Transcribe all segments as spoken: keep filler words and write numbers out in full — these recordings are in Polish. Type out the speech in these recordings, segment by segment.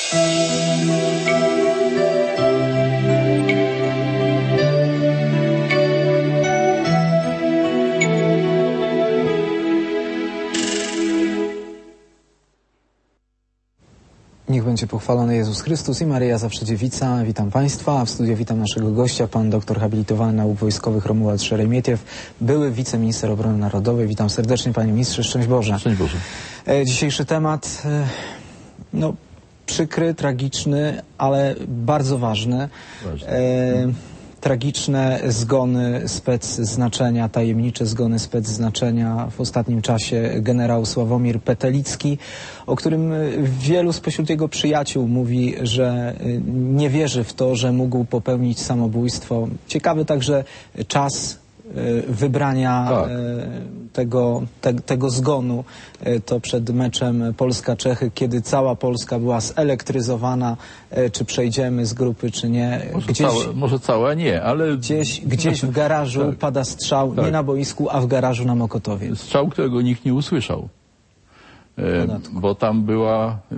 Niech będzie pochwalony Jezus Chrystus i Maryja Zawsze Dziewica. Witam Państwa. W studiu witam naszego gościa, pan doktor habilitowany nauk wojskowych Romuald Szeremietiew, były wiceminister obrony narodowej. Witam serdecznie, panie ministrze. Szczęść Boże. Szczęść Boże. E, dzisiejszy temat, e, no, przykry, tragiczny, ale bardzo ważny. Ważne. E, tragiczne zgony specznaczenia, tajemnicze zgony specznaczenia w ostatnim czasie generał Sławomir Petelicki, o którym wielu spośród jego przyjaciół mówi, że nie wierzy w to, że mógł popełnić samobójstwo. Ciekawy także czas wybrania tak. tego, te, tego zgonu. To przed meczem Polska-Czechy, kiedy cała Polska była zelektryzowana, czy przejdziemy z grupy, czy nie. Może, gdzieś, całe, może całe nie, ale... Gdzieś, gdzieś w garażu tak. pada strzał, tak. nie na boisku, a w garażu na Mokotowie. Strzał, którego nikt nie usłyszał. E, bo tam była, e,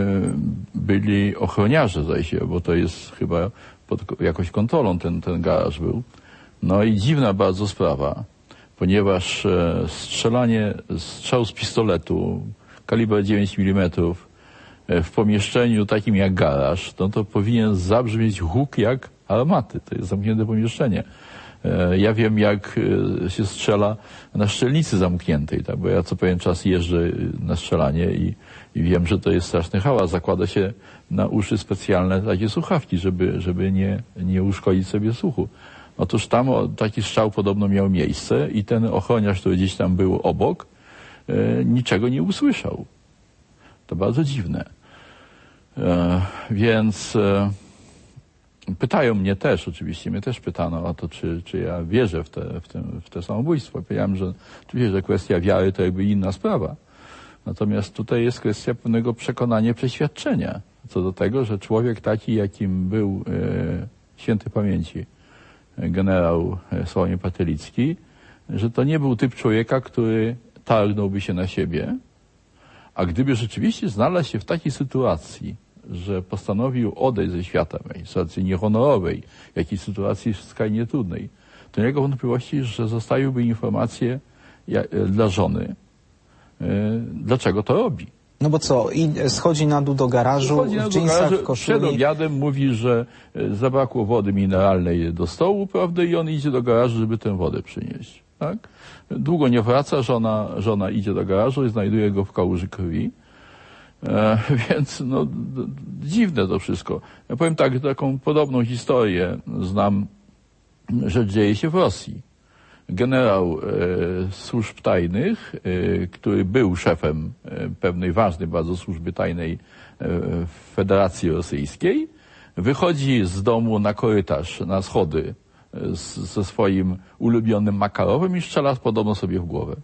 byli ochroniarze, zdaje się, bo to jest chyba pod jakąś kontrolą ten, ten garaż był. No i dziwna bardzo sprawa, ponieważ e, strzelanie, strzał z pistoletu, kaliber dziewięć milimetrów e, w pomieszczeniu takim jak garaż, no to powinien zabrzmieć huk jak armaty. To jest zamknięte pomieszczenie. E, ja wiem, jak e, się strzela na strzelnicy zamkniętej, tak? Bo ja co pewien czas jeżdżę na strzelanie i, i wiem, że to jest straszny hałas. Zakłada się na uszy specjalne takie słuchawki, żeby, żeby nie, nie uszkodzić sobie słuchu. Otóż tam taki strzał podobno miał miejsce i ten ochroniarz, który gdzieś tam był obok, e, niczego nie usłyszał. To bardzo dziwne. E, więc e, pytają mnie też, oczywiście, mnie też pytano o to, czy, czy ja wierzę w te, w, te, w te samobójstwo. Powiedziałem, że oczywiście, że kwestia wiary to jakby inna sprawa. Natomiast tutaj jest kwestia pewnego przekonania, przeświadczenia co do tego, że człowiek taki, jakim był e, świętej pamięci generał Sławomir Petelicki, że to nie był typ człowieka, który targnąłby się na siebie, a gdyby rzeczywiście znalazł się w takiej sytuacji, że postanowił odejść ze świata, w sytuacji niehonorowej, w jakiejś sytuacji skrajnie trudnej, to nie jego wątpliwości, że zostawiłby informację dla żony, dlaczego to robi. No bo co, i schodzi na dół do garażu, schodzi w dżinsach, w koszuli. Przed obiadem mówi, że zabrakło wody mineralnej do stołu, prawda, i on idzie do garażu, żeby tę wodę przynieść. Tak? Długo nie wraca, żona, żona idzie do garażu i znajduje go w kałuży krwi. E, więc no, dziwne to wszystko. Ja powiem tak, taką podobną historię znam, że dzieje się w Rosji. Generał e, służb tajnych, e, który był szefem e, pewnej ważnej bardzo służby tajnej e, w Federacji Rosyjskiej, wychodzi z domu na korytarz, na schody e, z, ze swoim ulubionym Makarowem i strzela podobno sobie w głowę.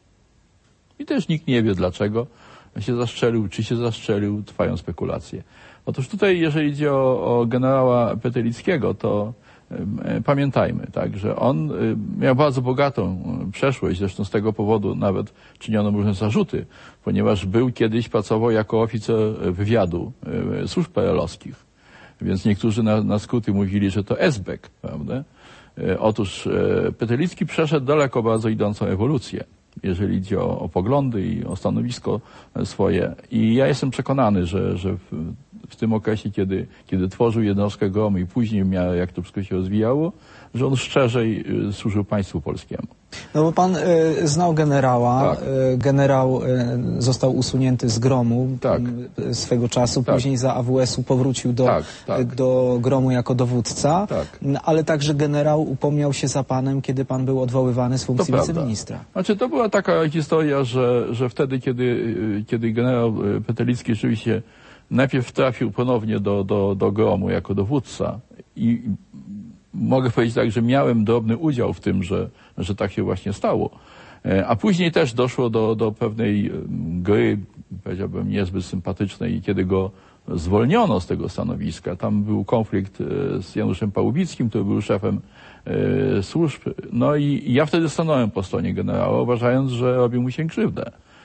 I też nikt nie wie dlaczego się zastrzelił, czy się zastrzelił, trwają spekulacje. Otóż tutaj, jeżeli idzie o, o generała Petelickiego, to pamiętajmy, tak, że on miał bardzo bogatą przeszłość, zresztą z tego powodu nawet czyniono mu różne zarzuty, ponieważ był kiedyś, pracował jako oficer wywiadu służb P R L-owskich. Więc niektórzy na, na skróty mówili, że to esbek, prawda? Otóż Petelicki przeszedł daleko bardzo idącą ewolucję, jeżeli idzie o, o poglądy i o stanowisko swoje. I ja jestem przekonany, że, że w, w tym okresie, kiedy, kiedy tworzył jednostkę Gromu i później w miarę jak to wszystko się rozwijało, że on szczerzej służył państwu polskiemu. No bo pan y, znał generała, tak. y, generał y, został usunięty z Gromu tak. y, swego czasu, tak. później za A W S-u powrócił do, tak, tak. Y, do Gromu jako dowódca, tak. ale także generał upomniał się za panem, kiedy pan był odwoływany z funkcji wiceministra. Znaczy to była taka historia, że, że wtedy, kiedy, kiedy generał Petelicki rzeczywiście najpierw trafił ponownie do, do, do Gromu jako dowódca i mogę powiedzieć tak, że miałem drobny udział w tym, że, że tak się właśnie stało. A później też doszło do, do pewnej gry, powiedziałbym, niezbyt sympatycznej, kiedy go zwolniono z tego stanowiska. Tam był konflikt z Januszem Pałubickim, który był szefem służb. No i ja wtedy stanąłem po stronie generała, uważając, że robił mu się krzywdę.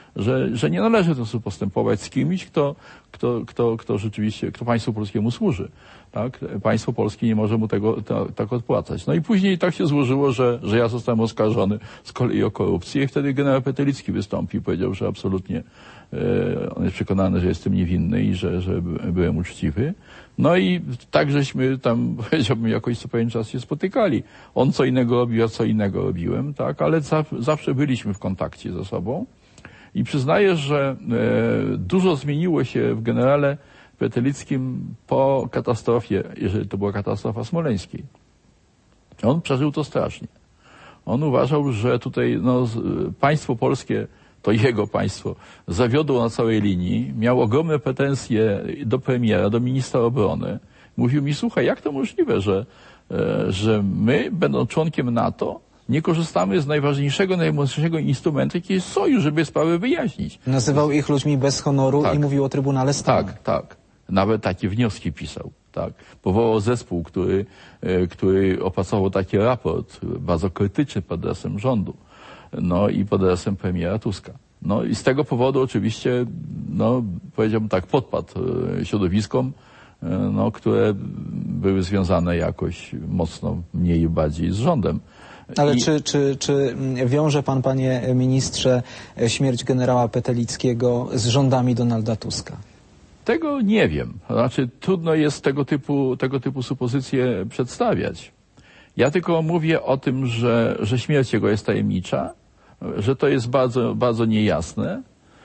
że, że nie należy w ten sposób postępować z kimś, kto, kto, kto, kto rzeczywiście, kto państwu polskiemu służy. Tak? Państwo polskie nie może mu tego to, tak odpłacać. No i później tak się złożyło, że, że ja zostałem oskarżony z kolei o korupcję i wtedy generał Petelicki wystąpił i powiedział, że absolutnie e, on jest przekonany, że jestem niewinny i że, że byłem uczciwy. No i tak żeśmy tam, powiedziałbym, jakoś co pewien czas się spotykali. On co innego robił, ja co innego robiłem, tak, ale za, zawsze byliśmy w kontakcie ze sobą. I przyznaję, że e, dużo zmieniło się w generale Petelickim po katastrofie, jeżeli to była katastrofa smoleńskiej. On przeżył to strasznie. On uważał, że tutaj no, państwo polskie, to jego państwo, zawiodło na całej linii, miał ogromne pretensje do premiera, do ministra obrony. Mówił mi, słuchaj, jak to możliwe, że, e, że my, będąc członkiem NATO, nie korzystamy z najważniejszego, najmocniejszego instrumentu, jaki jest sojusz, żeby sprawy wyjaśnić. Nazywał ich ludźmi bez honoru tak. i mówił o Trybunale Stanu. Tak, tak. Nawet takie wnioski pisał. Tak. Powołał zespół, który, który opracował taki raport bardzo krytyczny pod adresem rządu. No i pod adresem premiera Tuska. No i z tego powodu oczywiście, no powiedziałbym tak, podpadł środowiskom, no, które były związane jakoś mocno mniej i bardziej z rządem. Ale I... czy, czy, czy wiąże pan, panie ministrze, śmierć generała Petelickiego z rządami Donalda Tuska? Tego nie wiem. Znaczy trudno jest tego typu, tego typu supozycje przedstawiać. Ja tylko mówię o tym, że, że śmierć jego jest tajemnicza, że to jest bardzo, bardzo niejasne.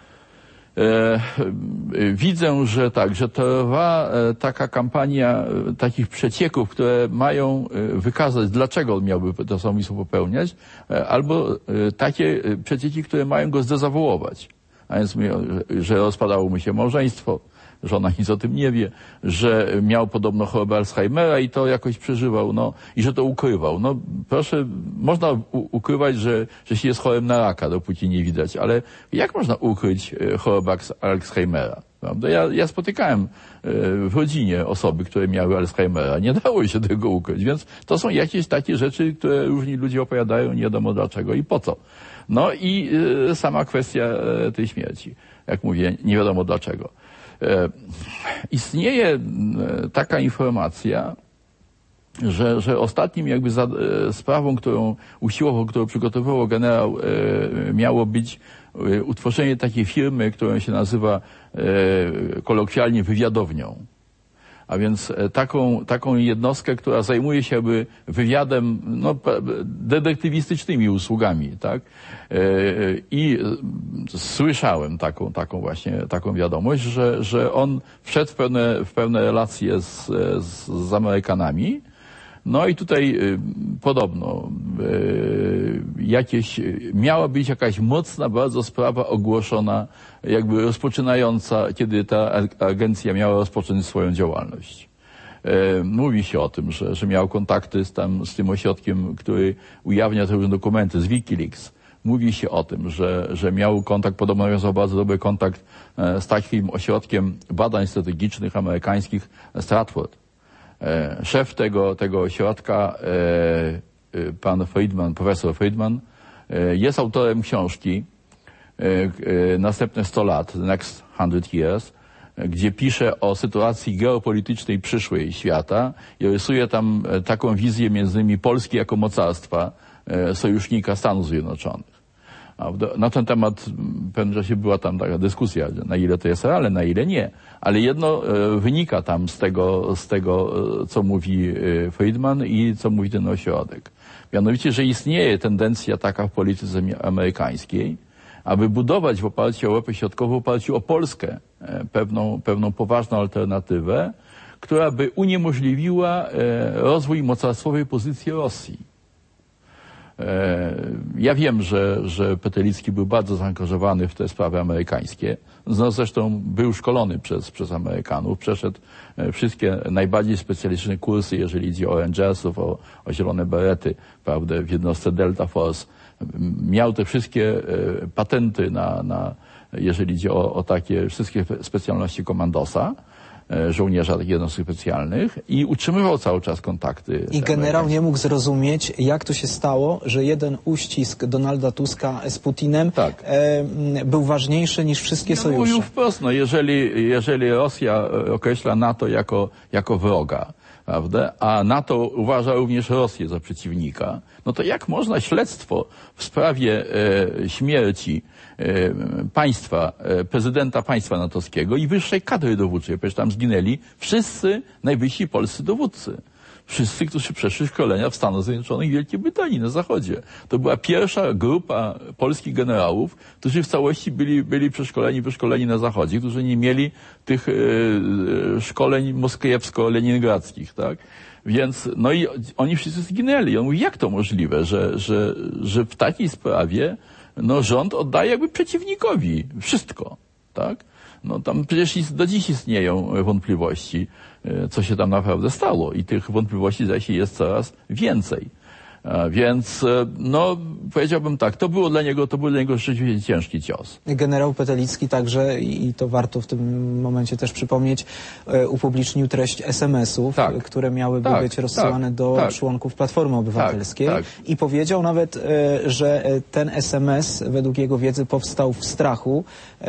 E, widzę, że tak, że trwa taka kampania takich przecieków, które mają wykazać, dlaczego on miałby to samobójstwo popełniać, albo takie przecieki, które mają go zdezawuować. A więc, że rozpadało mu się małżeństwo, że ona nic o tym nie wie, że miał podobno chorobę Alzheimera i to jakoś przeżywał, no i że to ukrywał. No proszę, można ukrywać, że, że się jest chorym na raka, dopóki nie widać, ale jak można ukryć chorobę Alzheimera? Prawda? Ja, ja spotykałem w rodzinie osoby, które miały Alzheimera. Nie dało się tego ukryć, więc to są jakieś takie rzeczy, które różni ludzie opowiadają, nie wiadomo dlaczego i po co. No i y, sama kwestia y, tej śmierci. Jak mówię, nie wiadomo dlaczego. E, istnieje taka informacja, że, że ostatnim jakby za, e, sprawą, którą usiłował, którą przygotowywał generał, e, miało być e, utworzenie takiej firmy, którą się nazywa e, kolokwialnie wywiadownią. A więc taką, taką jednostkę, która zajmuje się jakby wywiadem, no, detektywistycznymi usługami, tak? I słyszałem taką, taką właśnie, taką wiadomość, że, że on wszedł w pewne, w pewne relacje z, z, z Amerykanami. No i tutaj y, podobno y, jakieś, miała być jakaś mocna bardzo sprawa ogłoszona, jakby rozpoczynająca, kiedy ta agencja miała rozpocząć swoją działalność. Y, mówi się o tym, że, że miał kontakty z, tam, z tym ośrodkiem, który ujawnia te różne dokumenty, z Wikileaks. Mówi się o tym, że, że miał kontakt, podobno nawiązał bardzo dobry kontakt e, z takim ośrodkiem badań strategicznych amerykańskich Stratford. Szef tego, tego ośrodka, pan Friedman, profesor Friedman, jest autorem książki Następne sto lat, The Next Hundred Years, gdzie pisze o sytuacji geopolitycznej przyszłej świata i rysuje tam taką wizję między innymi Polski jako mocarstwa, sojusznika Stanów Zjednoczonych. Na ten temat w pewnym czasie była tam taka dyskusja, na ile to jest realne, na ile nie. Ale jedno wynika tam z tego, z tego, co mówi Friedman i co mówi ten ośrodek. Mianowicie, że istnieje tendencja taka w polityce amerykańskiej, aby budować w oparciu o Europę Środkową, w oparciu o Polskę pewną, pewną poważną alternatywę, która by uniemożliwiła rozwój mocarstwowej pozycji Rosji. Ja wiem, że, że Petelicki był bardzo zaangażowany w te sprawy amerykańskie. No, zresztą był szkolony przez, przez Amerykanów, przeszedł wszystkie najbardziej specjalistyczne kursy, jeżeli idzie o Rangersów, o, o zielone berety, prawda, w jednostce Delta Force. Miał te wszystkie patenty na, na jeżeli idzie o, o takie wszystkie specjalności komandosa. żołnierza takich jednostek specjalnych i utrzymywał cały czas kontakty. I generał nie mógł zrozumieć, jak to się stało, że jeden uścisk Donalda Tuska z Putinem tak. e, był ważniejszy niż wszystkie no, sojusze. Mówił wprost, no, jeżeli, jeżeli Rosja określa NATO jako, jako wroga, prawda? A NATO uważa również Rosję za przeciwnika, no to jak można śledztwo w sprawie e, śmierci e, państwa, e, prezydenta państwa natowskiego i wyższej kadry dowódczej, przecież tam zginęli wszyscy najwyżsi polscy dowódcy. Wszyscy, którzy przeszli szkolenia w Stanach Zjednoczonych i Wielkiej Brytanii na Zachodzie. To była pierwsza grupa polskich generałów, którzy w całości byli, byli przeszkoleni, wyszkoleni na Zachodzie, którzy nie mieli tych e, szkoleń moskiewsko-leningradzkich, tak? Więc, no i oni wszyscy zginęli. On mówi, jak to możliwe, że, że, że w takiej sprawie, no rząd oddaje jakby przeciwnikowi wszystko, tak? No tam przecież do dziś istnieją wątpliwości, co się tam naprawdę stało i tych wątpliwości zdaje się jest coraz więcej. Więc, no, powiedziałbym tak, to było dla niego, to był dla niego rzeczywiście ciężki cios. Generał Petelicki także, i to warto w tym momencie też przypomnieć, upublicznił treść es em esów, tak, które miałyby tak, być rozsyłane tak, do tak, członków Platformy Obywatelskiej tak, tak. i powiedział nawet, że ten es em es według jego wiedzy powstał w strachu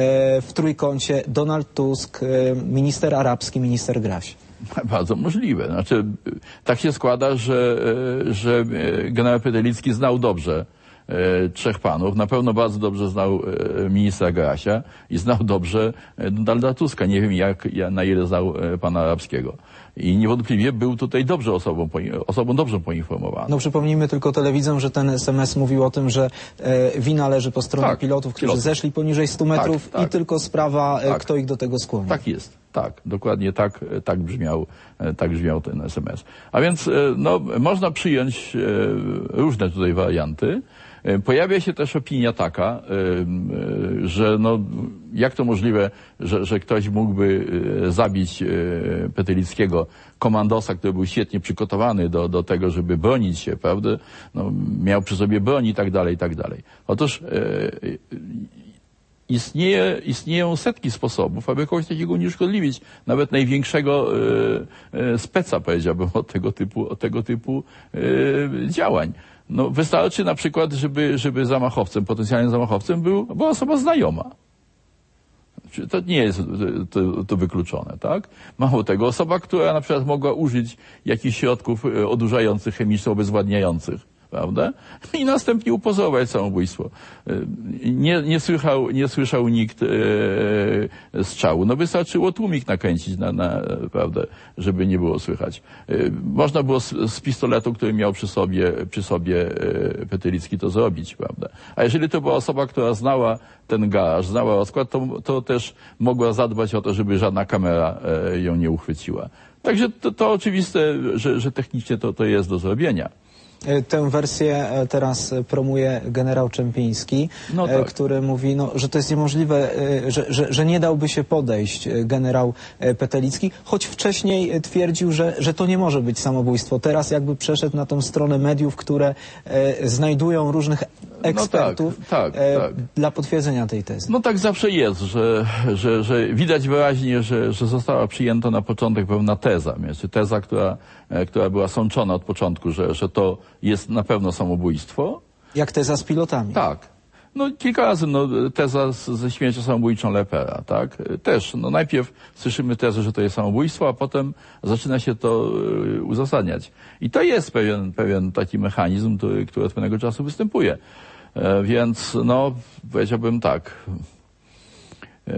w trójkącie Donald Tusk, minister arabski, minister Graś. Bardzo możliwe. Znaczy, tak się składa, że, że generał Petelicki znał dobrze e, trzech panów. Na pewno bardzo dobrze znał e, ministra Grasia i znał dobrze Donalda Tuska. Nie wiem, jak, na ile znał e, pana Arabskiego. I niewątpliwie był tutaj dobrze osobą, osobą dobrze poinformowaną. No przypomnijmy tylko telewidzom, że ten es em es mówił o tym, że e, wina leży po stronie tak, pilotów, którzy pilotów. zeszli poniżej stu metrów tak, tak. i tylko sprawa, tak. kto ich do tego skłonił. Tak jest. Tak, dokładnie tak, tak brzmiał, tak brzmiał ten es em es. A więc, no, można przyjąć różne tutaj warianty. Pojawia się też opinia taka, że no, jak to możliwe, że, że ktoś mógłby zabić Petelickiego, komandosa, który był świetnie przygotowany do, do tego, żeby bronić się, prawda? No, miał przy sobie broń i tak dalej, i tak dalej. Otóż Istnieje, istnieją setki sposobów, aby kogoś takiego unieszkodliwić. Nawet największego e, e, speca, powiedziałbym, od tego typu, od tego typu e, działań. No, wystarczy na przykład, żeby, żeby zamachowcem, potencjalnym zamachowcem był, była osoba znajoma. To nie jest to, to wykluczone, tak? Mało tego, osoba, która na przykład mogła użyć jakichś środków odurzających, chemicznych, obezwładniających, prawda? I następnie upozorować samobójstwo. Nie, nie, słychał, nie słyszał nikt e, strzału. No wystarczyło tłumik nakręcić, na, na, prawda, żeby nie było słychać. E, można było z, z pistoletu, który miał przy sobie, przy sobie e, Petelicki, to zrobić, prawda? A jeżeli to była osoba, która znała ten garaż, znała rozkład, to, to też mogła zadbać o to, żeby żadna kamera e, ją nie uchwyciła. Także to, to oczywiste, że, że technicznie to, to jest do zrobienia. Tę wersję teraz promuje generał Czempiński, no tak. który mówi, no, że to jest niemożliwe, że, że, że nie dałby się podejść generał Petelicki, choć wcześniej twierdził, że, że to nie może być samobójstwo. Teraz jakby przeszedł na tą stronę mediów, które e, znajdują różnych ekspertów no tak, tak, e, tak. dla potwierdzenia tej tezy. No tak zawsze jest, że, że, że widać wyraźnie, że, że została przyjęta na początek pewna teza, znaczy teza, która, która była sączona od początku, że, że to jest na pewno samobójstwo. Jak teza z pilotami. Tak. No kilka razy, no, teza z, ze śmiercią samobójczą Lepera, tak? Też, no najpierw słyszymy tezę, że to jest samobójstwo, a potem zaczyna się to y, uzasadniać. I to jest pewien, pewien taki mechanizm, który, który od pewnego czasu występuje. E, więc, no, powiedziałbym tak. E,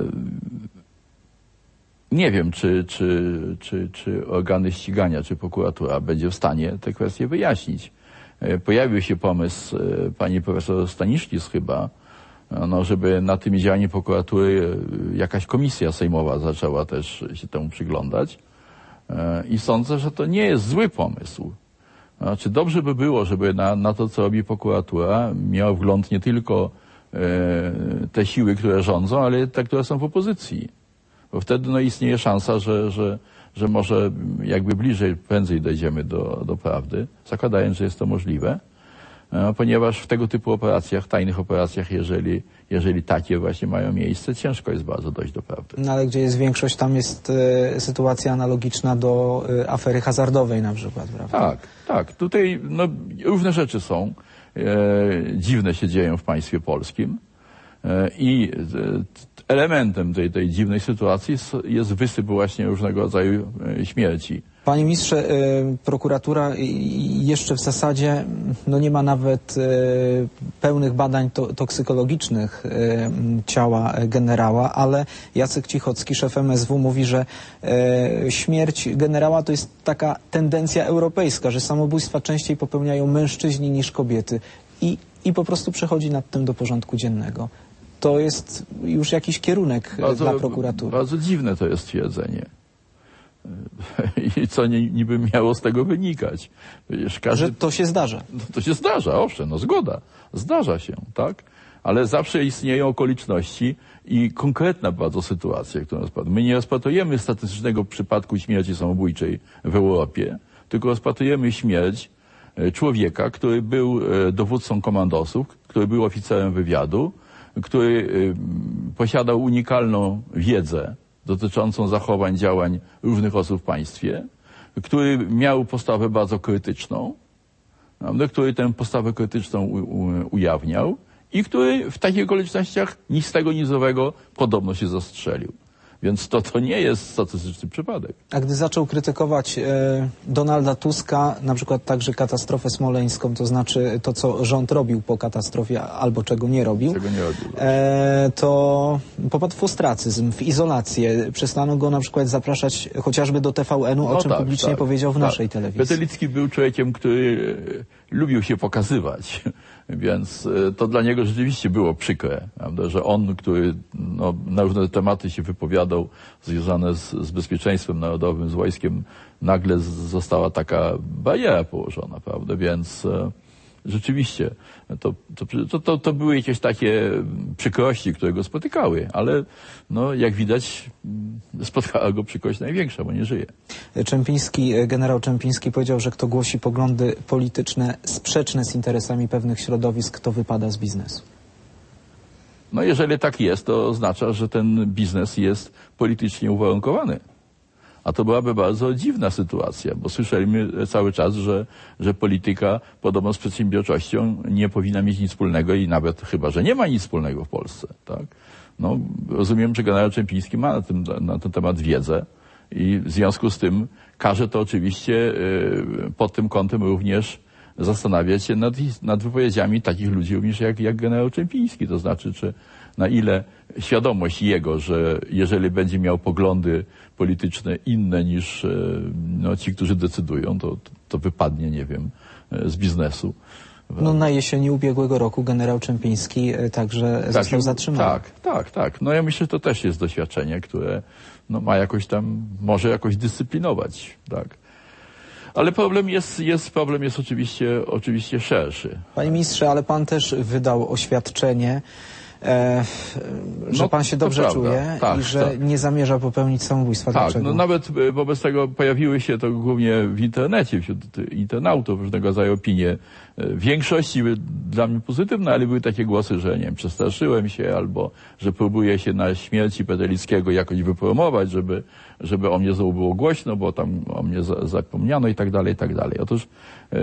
nie wiem, czy, czy, czy, czy organy ścigania, czy prokuratura będzie w stanie te kwestie wyjaśnić. Pojawił się pomysł pani profesor Staniszkis chyba, no, żeby na tym działaniu prokuratury jakaś komisja sejmowa zaczęła też się temu przyglądać. I sądzę, że to nie jest zły pomysł. Znaczy, dobrze by było, żeby na, na to, co robi prokuratura, miał wgląd nie tylko e, te siły, które rządzą, ale te, które są w opozycji. Bo wtedy no, istnieje szansa, że, że że może jakby bliżej, prędzej dojdziemy do, do prawdy, zakładając, że jest to możliwe. ponieważ w tego typu operacjach, tajnych operacjach, jeżeli, jeżeli takie właśnie mają miejsce, ciężko jest bardzo dojść do prawdy. No ale gdzie jest większość, tam jest e, sytuacja analogiczna do e, afery hazardowej na przykład, prawda? Tak, tak. Tutaj no, różne rzeczy są. E, dziwne się dzieją w państwie polskim e, i e, elementem tej, tej dziwnej sytuacji jest wysyp właśnie różnego rodzaju e, śmierci. Panie ministrze, prokuratura jeszcze w zasadzie no nie ma nawet pełnych badań to, toksykologicznych ciała generała, ale Jacek Cichocki, szef M S W, mówi, że śmierć generała to jest taka tendencja europejska, że samobójstwa częściej popełniają mężczyźni niż kobiety i, i po prostu przechodzi nad tym do porządku dziennego. To jest już jakiś kierunek bardzo, dla prokuratury. Bardzo dziwne to jest stwierdzenie. I co niby miało z tego wynikać? Przecież każdy... Że to się zdarza. No, to się zdarza, owszem, no zgoda. Zdarza się, tak? Ale zawsze istnieją okoliczności i konkretna bardzo sytuacja, którą rozpatrujemy. My nie rozpatrujemy statystycznego przypadku śmierci samobójczej w Europie, tylko rozpatrujemy śmierć człowieka, który był dowódcą komandosów, który był oficerem wywiadu, który posiadał unikalną wiedzę dotyczącą zachowań, działań różnych osób w państwie, który miał postawę bardzo krytyczną, który tę postawę krytyczną u, u, ujawniał i który w takich okolicznościach nic z tego nizowego podobno się zastrzelił. Więc to, to nie jest statystyczny przypadek. A gdy zaczął krytykować e, Donalda Tuska, na przykład także katastrofę smoleńską, to znaczy to, co rząd robił po katastrofie, albo czego nie robił, czego nie robił e, to popadł w ostracyzm, w izolację. Przestano go na przykład zapraszać chociażby do T V N-u, o no czym tak, publicznie tak, powiedział w tak. naszej telewizji. Petelicki był człowiekiem, który lubił się pokazywać, więc to dla niego rzeczywiście było przykre, prawda, że on, który no, na różne tematy się wypowiadał, związane z, z bezpieczeństwem narodowym, z wojskiem, nagle z, została taka bariera położona, prawda, więc e, rzeczywiście to, to, to, to były jakieś takie przykrości, które go spotykały, ale no, jak widać spotkała go przykrość największa, bo nie żyje. Czempiński, generał Czempiński powiedział, że kto głosi poglądy polityczne sprzeczne z interesami pewnych środowisk, to wypada z biznesu. No jeżeli tak jest, to oznacza, że ten biznes jest politycznie uwarunkowany. A to byłaby bardzo dziwna sytuacja, bo słyszeliśmy cały czas, że, że polityka podobno z przedsiębiorczością nie powinna mieć nic wspólnego i nawet chyba, że nie ma nic wspólnego w Polsce. Tak? No, rozumiem, że generał Czempiński ma na, tym, na ten temat wiedzę i w związku z tym każe to oczywiście yy, pod tym kątem również zastanawiać się nad, nad wypowiedziami takich ludzi również jak, jak generał Czempiński. To znaczy, czy na ile świadomość jego, że jeżeli będzie miał poglądy polityczne inne niż no, ci, którzy decydują, to, to wypadnie, nie wiem, z biznesu. No na jesieni ubiegłego roku generał Czempiński także tak, został zatrzymany. Tak, tak, tak. No ja myślę, że to też jest doświadczenie, które no, ma jakoś tam, może jakoś dyscyplinować, tak. Ale problem jest, jest, problem jest oczywiście, oczywiście szerszy. Panie ministrze, ale pan też wydał oświadczenie, e, że no, pan się dobrze prawda. czuje tak, i że tak. nie zamierza popełnić samobójstwa. Tak, Dlaczego? no nawet wobec tego pojawiły się to głównie w internecie, wśród internautów różnego rodzaju opinie. W większości były dla mnie pozytywne, ale były takie głosy, że nie wiem, przestraszyłem się, albo że próbuję się na śmierci Petelickiego jakoś wypromować, żeby, żeby o mnie znowu było głośno, bo tam o mnie za, zapomniano i tak dalej, i tak dalej. Otóż e,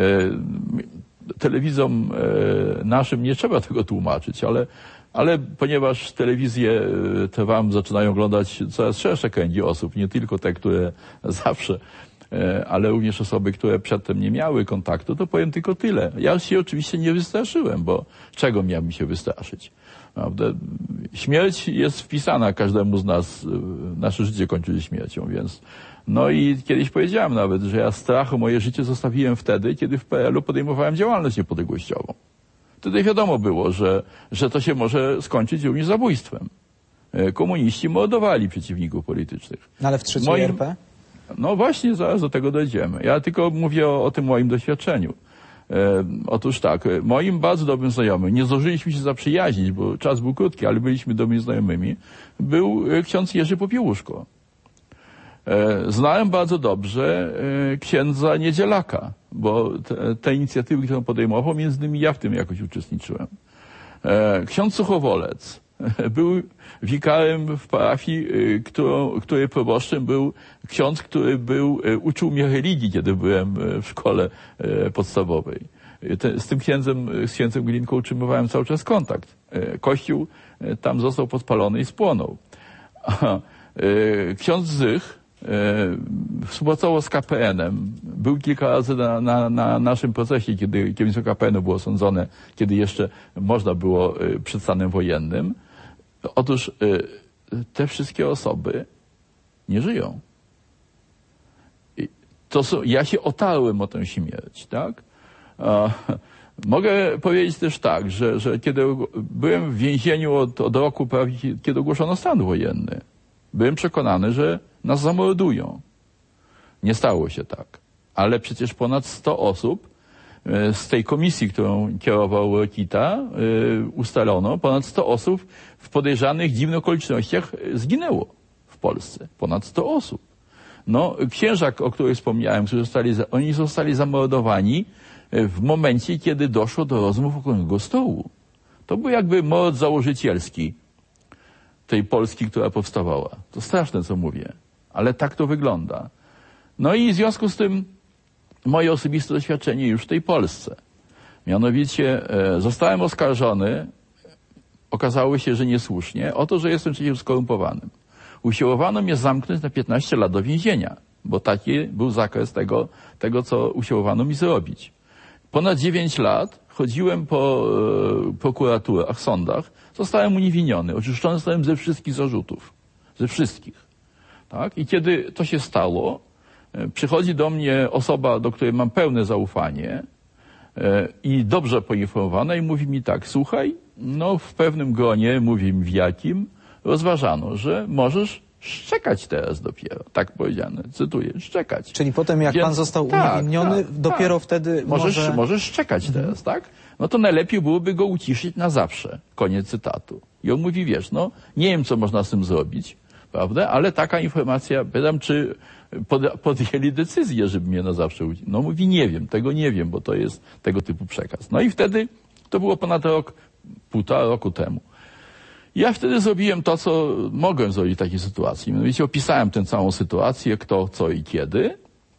telewizom e, naszym nie trzeba tego tłumaczyć, ale Ale ponieważ telewizje T V M zaczynają oglądać coraz szersze kręgi osób, nie tylko te, które zawsze, ale również osoby, które przedtem nie miały kontaktu, to powiem tylko tyle. Ja się oczywiście nie wystraszyłem, bo czego miałbym się wystraszyć? Prawda? Śmierć jest wpisana każdemu z nas, nasze życie kończy się śmiercią, więc no i kiedyś powiedziałem nawet, że ja strach o moje życie zostawiłem wtedy, kiedy w P R L-u podejmowałem działalność niepodległościową. Wtedy wiadomo było, że, że to się może skończyć również zabójstwem. Komuniści mordowali przeciwników politycznych. No ale w trzeciej moim, R P? No właśnie, zaraz do tego dojdziemy. Ja tylko mówię o, o tym moim doświadczeniu. E, otóż tak, moim bardzo dobrym znajomym, nie zdążyliśmy się zaprzyjaźnić, bo czas był krótki, ale byliśmy dobrymi znajomymi, był ksiądz Jerzy Popiełuszko. E, znałem bardzo dobrze e, księdza Niedzielaka, bo te, te inicjatywy, które on podejmował, między innymi ja w tym jakoś uczestniczyłem. E, ksiądz Suchowolec był wikarym w parafii, którą, której proboszczem był ksiądz, który był, uczył mnie religii, kiedy byłem w szkole podstawowej. Te, z tym księdzem, z księdzem Glinką utrzymywałem cały czas kontakt. Kościół tam został podpalony i spłonął. A, ksiądz Zych współpracował z K P N-em. Był kilka razy na, na, na naszym procesie, kiedy kierownictwo K P N-u było sądzone, kiedy jeszcze można było przed stanem wojennym. Otóż te wszystkie osoby nie żyją. I to są, ja się otarłem o tę śmierć, tak? A, mogę powiedzieć też tak, że, że kiedy byłem w więzieniu od, od roku, kiedy ogłoszono stan wojenny, byłem przekonany, że nas zamordują. Nie stało się tak. Ale przecież ponad sto osób z tej komisji, którą kierował Rokita, ustalono, ponad sto osób w podejrzanych, dziwnych okolicznościach zginęło w Polsce. Ponad sto osób. No, księża, o których wspomniałem, którzy zostali, oni zostali zamordowani w momencie, kiedy doszło do rozmów okrągłego stołu. To był jakby mord założycielski tej Polski, która powstawała. To straszne, co mówię, ale tak to wygląda. No i w związku z tym moje osobiste doświadczenie już w tej Polsce. Mianowicie e, zostałem oskarżony, okazało się, że niesłusznie, o to, że jestem człowiekiem skorumpowanym. Usiłowano mnie zamknąć na piętnaście lat do więzienia, bo taki był zakres tego, tego co usiłowano mi zrobić. Ponad dziewięć lat chodziłem po e, prokuraturach, sądach, zostałem uniewinniony, oczyszczony zostałem ze wszystkich zarzutów. Ze wszystkich. Tak? I kiedy to się stało, e, przychodzi do mnie osoba, do której mam pełne zaufanie e, i dobrze poinformowana i mówi mi tak, słuchaj, no w pewnym gronie, mówi mi w jakim, rozważano, że możesz szczekać teraz dopiero. Tak powiedziane, cytuję, szczekać. Czyli potem jak Więc, pan został tak, uniewinniony, tak, dopiero tak. wtedy możesz, może... Możesz szczekać mhm. teraz, tak? No to najlepiej byłoby go uciszyć na zawsze. Koniec cytatu. I on mówi, wiesz, no nie wiem, co można z tym zrobić, prawda? Ale taka informacja, pytam, czy pod, podjęli decyzję, żeby mnie na zawsze uciszyć. No mówi, nie wiem, tego nie wiem, bo to jest tego typu przekaz. No i wtedy, to było ponad rok, półtora roku temu. Ja wtedy zrobiłem to, co mogłem zrobić w takiej sytuacji. Mianowicie opisałem tę całą sytuację, kto, co i kiedy.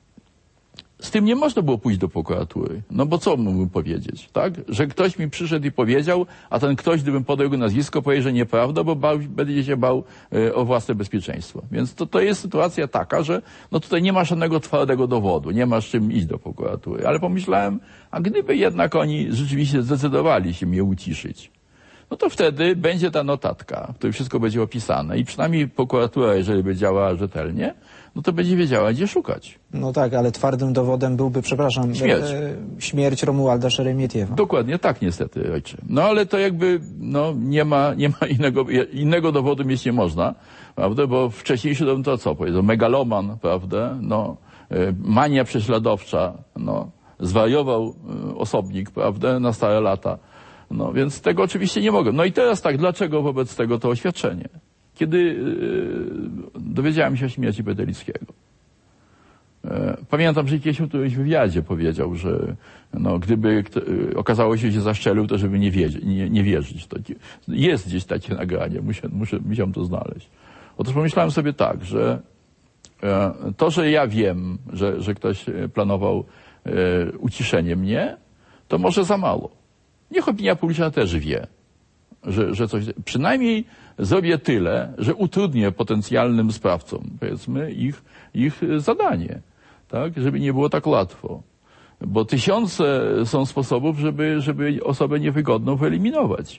Z tym nie można było pójść do prokuratury. No bo co mógłbym powiedzieć, tak? Że ktoś mi przyszedł i powiedział, a ten ktoś, gdybym podał jego nazwisko, powie, że nieprawda, bo bał, będzie się bał e, o własne bezpieczeństwo. Więc to, to jest sytuacja taka, że no tutaj nie ma żadnego twardego dowodu, nie ma z czym iść do prokuratury. Ale pomyślałem, a gdyby jednak oni rzeczywiście zdecydowali się mnie uciszyć, no to wtedy będzie ta notatka, w której wszystko będzie opisane i przynajmniej prokuratura, jeżeli by działała rzetelnie, no to będzie wiedziała, gdzie szukać. No tak, ale twardym dowodem byłby, przepraszam, śmierć, e, śmierć Romualda Szeremietiewa. Dokładnie tak, niestety, ojcze. No ale to jakby, no nie ma, nie ma innego, innego dowodu mieć nie można, prawda, bo wcześniejszy dowód to co powiedzą, megaloman, prawda, no, mania prześladowcza, no, zwariował osobnik, prawda, na stare lata. No więc tego oczywiście nie mogę. No i teraz tak, dlaczego wobec tego to oświadczenie? Kiedy yy, dowiedziałem się o śmierci Petelickiego. Yy, pamiętam, że kiedyś w którymś wywiadzie powiedział, że no, gdyby yy, okazało się, że się zaszczelił, to żeby nie, wiedzieć, nie, nie wierzyć. To jest gdzieś takie nagranie, muszę, muszę, musiałem to znaleźć. Otóż pomyślałem sobie tak, że yy, to, że ja wiem, że, że ktoś planował yy, uciszenie mnie, to może za mało. Niech opinia publiczna też wie, że, że coś... Przynajmniej zrobię tyle, że utrudnię potencjalnym sprawcom, powiedzmy, ich, ich zadanie, tak? Żeby nie było tak łatwo. Bo tysiące są sposobów, żeby, żeby osobę niewygodną wyeliminować.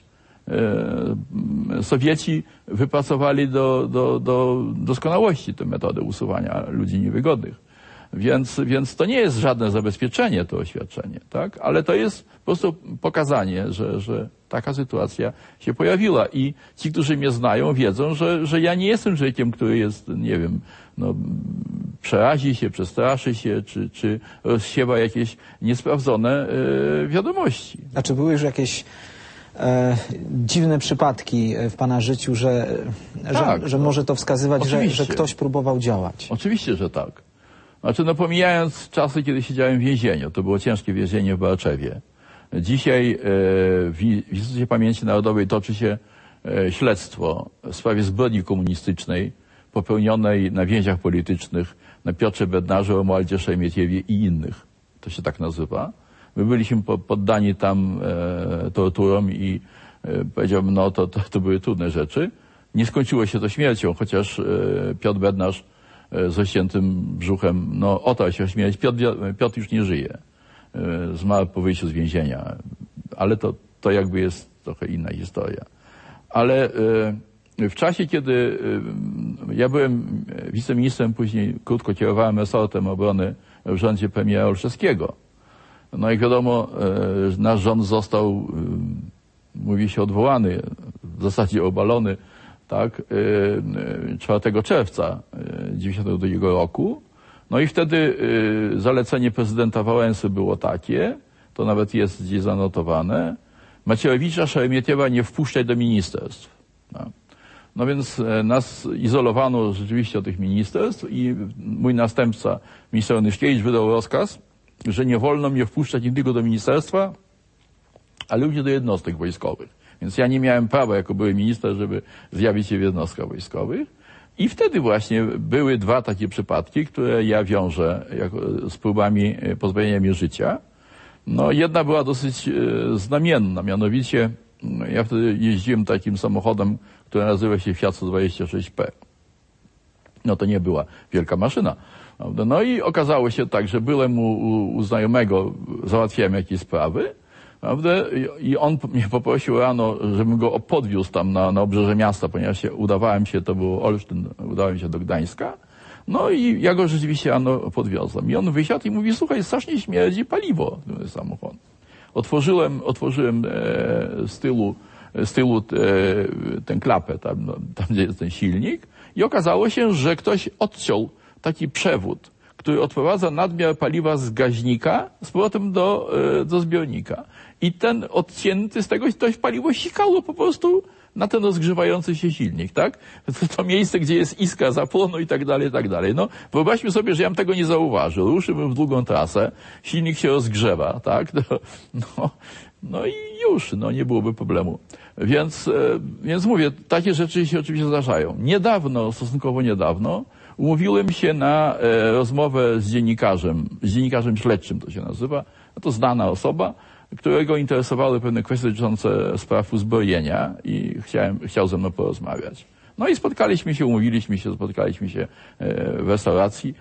E, Sowieci wypracowali do, do, do doskonałości tę metodę usuwania ludzi niewygodnych. Więc, więc to nie jest żadne zabezpieczenie, to oświadczenie, tak? Ale to jest po prostu pokazanie, że, że taka sytuacja się pojawiła i ci, którzy mnie znają, wiedzą, że, że ja nie jestem człowiekiem, który jest, nie wiem, no, przerazi się, przestraszy się, czy, czy rozsiewa jakieś niesprawdzone e, wiadomości. A czy były już jakieś e, dziwne przypadki w pana życiu, że, tak, że, że może to wskazywać, że, że ktoś próbował działać? Oczywiście, że tak. Znaczy, no pomijając czasy, kiedy siedziałem w więzieniu, to było ciężkie więzienie w Barczewie. Dzisiaj e, w Instytucie Pamięci Narodowej toczy się e, śledztwo w sprawie zbrodni komunistycznej popełnionej na więziach politycznych, na Piotrze Bednarzu, Romualdzie Szeremietiewie i innych. To się tak nazywa. My byliśmy po, poddani tam e, torturom i e, powiedziałbym, no to, to, to były trudne rzeczy. Nie skończyło się to śmiercią, chociaż e, Piotr Bednarz e, z rozciętym brzuchem, no otarł się o śmierć. Piotr, Piotr już nie żyje. E, zmarł po wyjściu z więzienia. Ale to, to jakby jest trochę inna historia. Ale e, w czasie, kiedy e, ja byłem wiceministrem, później krótko kierowałem resortem obrony w rządzie premiera Olszewskiego. No i wiadomo, e, nasz rząd został, e, mówi się, odwołany, w zasadzie obalony, tak, e, czwartego czerwca dziewięćdziesiątego drugiego roku. No i wtedy e, zalecenie prezydenta Wałęsy było takie, to nawet jest gdzieś zanotowane, Macierewicza, Szeremietiewa nie wpuszczać do ministerstw. No. No więc nas izolowano rzeczywiście od tych ministerstw i mój następca, minister Onyszkiewicz, wydał rozkaz, że nie wolno mnie wpuszczać nie tylko do ministerstwa, ale również do jednostek wojskowych. Więc ja nie miałem prawa, jako były minister, żeby zjawić się w jednostkach wojskowych. I wtedy właśnie były dwa takie przypadki, które ja wiążę jako, z próbami pozbawienia mnie życia. No jedna była dosyć e, znamienna, mianowicie ja wtedy jeździłem takim samochodem, który nazywa się Fiat sto dwadzieścia sześć P. No to nie była wielka maszyna. Prawda? No i okazało się tak, że byłem u, u, u znajomego, załatwiałem jakieś sprawy, prawda? I on mnie poprosił rano, żebym go podwiózł tam na, na obrzeże miasta, ponieważ się, udawałem się, to był Olsztyn, udałem się do Gdańska. No i ja go rzeczywiście rano podwiozłem. I on wysiadł i mówi, słuchaj, strasznie śmierdzi paliwo ten samochód. Otworzyłem, otworzyłem e, z tyłu, z tyłu e, tę klapę, tam, no, tam gdzie jest ten silnik, i okazało się, że ktoś odciął taki przewód, który odprowadza nadmiar paliwa z gaźnika z powrotem do, e, do zbiornika. I ten odcięty z tego to paliwo sikało po prostu na ten rozgrzewający się silnik, tak? To, to miejsce, gdzie jest iskra zapłonu i tak dalej, i tak dalej. No, wyobraźmy sobie, że ja bym tego nie zauważył. Ruszyłbym w długą trasę, silnik się rozgrzewa, tak? No, no, no i już, no nie byłoby problemu. Więc, e, więc mówię, takie rzeczy się oczywiście zdarzają. Niedawno, stosunkowo niedawno, umówiłem się na e, rozmowę z dziennikarzem, z dziennikarzem śledczym to się nazywa, to znana osoba, którego interesowały pewne kwestie dotyczące spraw uzbrojenia i chciałem, chciał ze mną porozmawiać. No i spotkaliśmy się, umówiliśmy się, spotkaliśmy się w restauracji,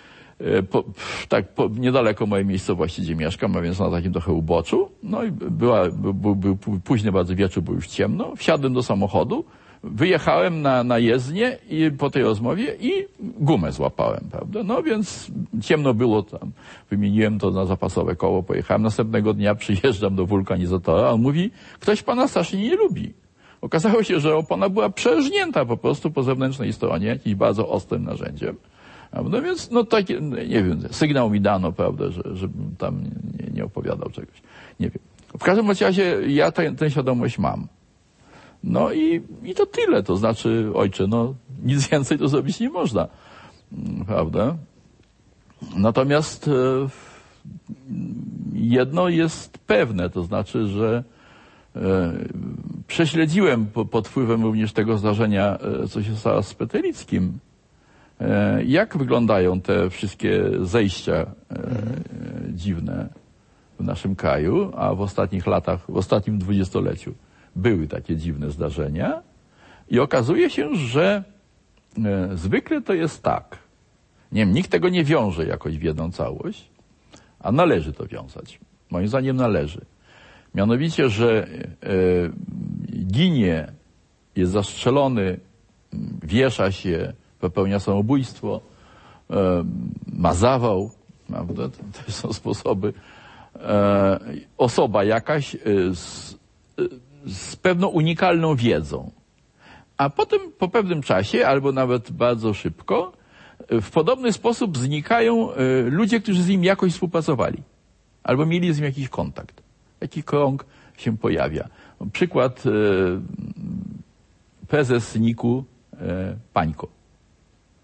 po, tak po, niedaleko mojej miejscowości, gdzie mieszkam, a więc na takim trochę uboczu. No i była, był, był późny bardzo wieczór, było już ciemno. Wsiadłem do samochodu, wyjechałem na, na jezdnię i po tej rozmowie i gumę złapałem, prawda? No więc ciemno było tam, wymieniłem to na zapasowe koło, pojechałem. Następnego dnia przyjeżdżam do wulkanizatora, a on mówi, ktoś pana strasznie nie lubi. Okazało się, że opona była przeżnięta po prostu po zewnętrznej stronie, jakimś bardzo ostrym narzędziem. No więc, no takie, nie wiem, sygnał mi dano, prawda, że, żebym tam nie, nie opowiadał czegoś. Nie wiem. W każdym razie ja tę świadomość mam. No i, i to tyle, to znaczy, ojcze, no nic więcej to zrobić nie można, prawda? Natomiast e, jedno jest pewne, to znaczy, że e, prześledziłem po, pod wpływem również tego zdarzenia, e, co się stało z Petelickim, e, jak wyglądają te wszystkie zejścia e, dziwne w naszym kraju, a w ostatnich latach, w ostatnim dwudziestoleciu były takie dziwne zdarzenia i okazuje się, że e, zwykle to jest tak. Nie wiem, nikt tego nie wiąże jakoś w jedną całość, a należy to wiązać. Moim zdaniem należy. Mianowicie, że e, ginie, jest zastrzelony, wiesza się, popełnia samobójstwo, e, ma zawał, prawda? To są sposoby. E, osoba jakaś e, z, z pewną unikalną wiedzą. A potem po pewnym czasie, albo nawet bardzo szybko, w podobny sposób znikają ludzie, którzy z nim jakoś współpracowali. Albo mieli z nim jakiś kontakt. Jaki krąg się pojawia. Przykład prezes N I K-u Pańko.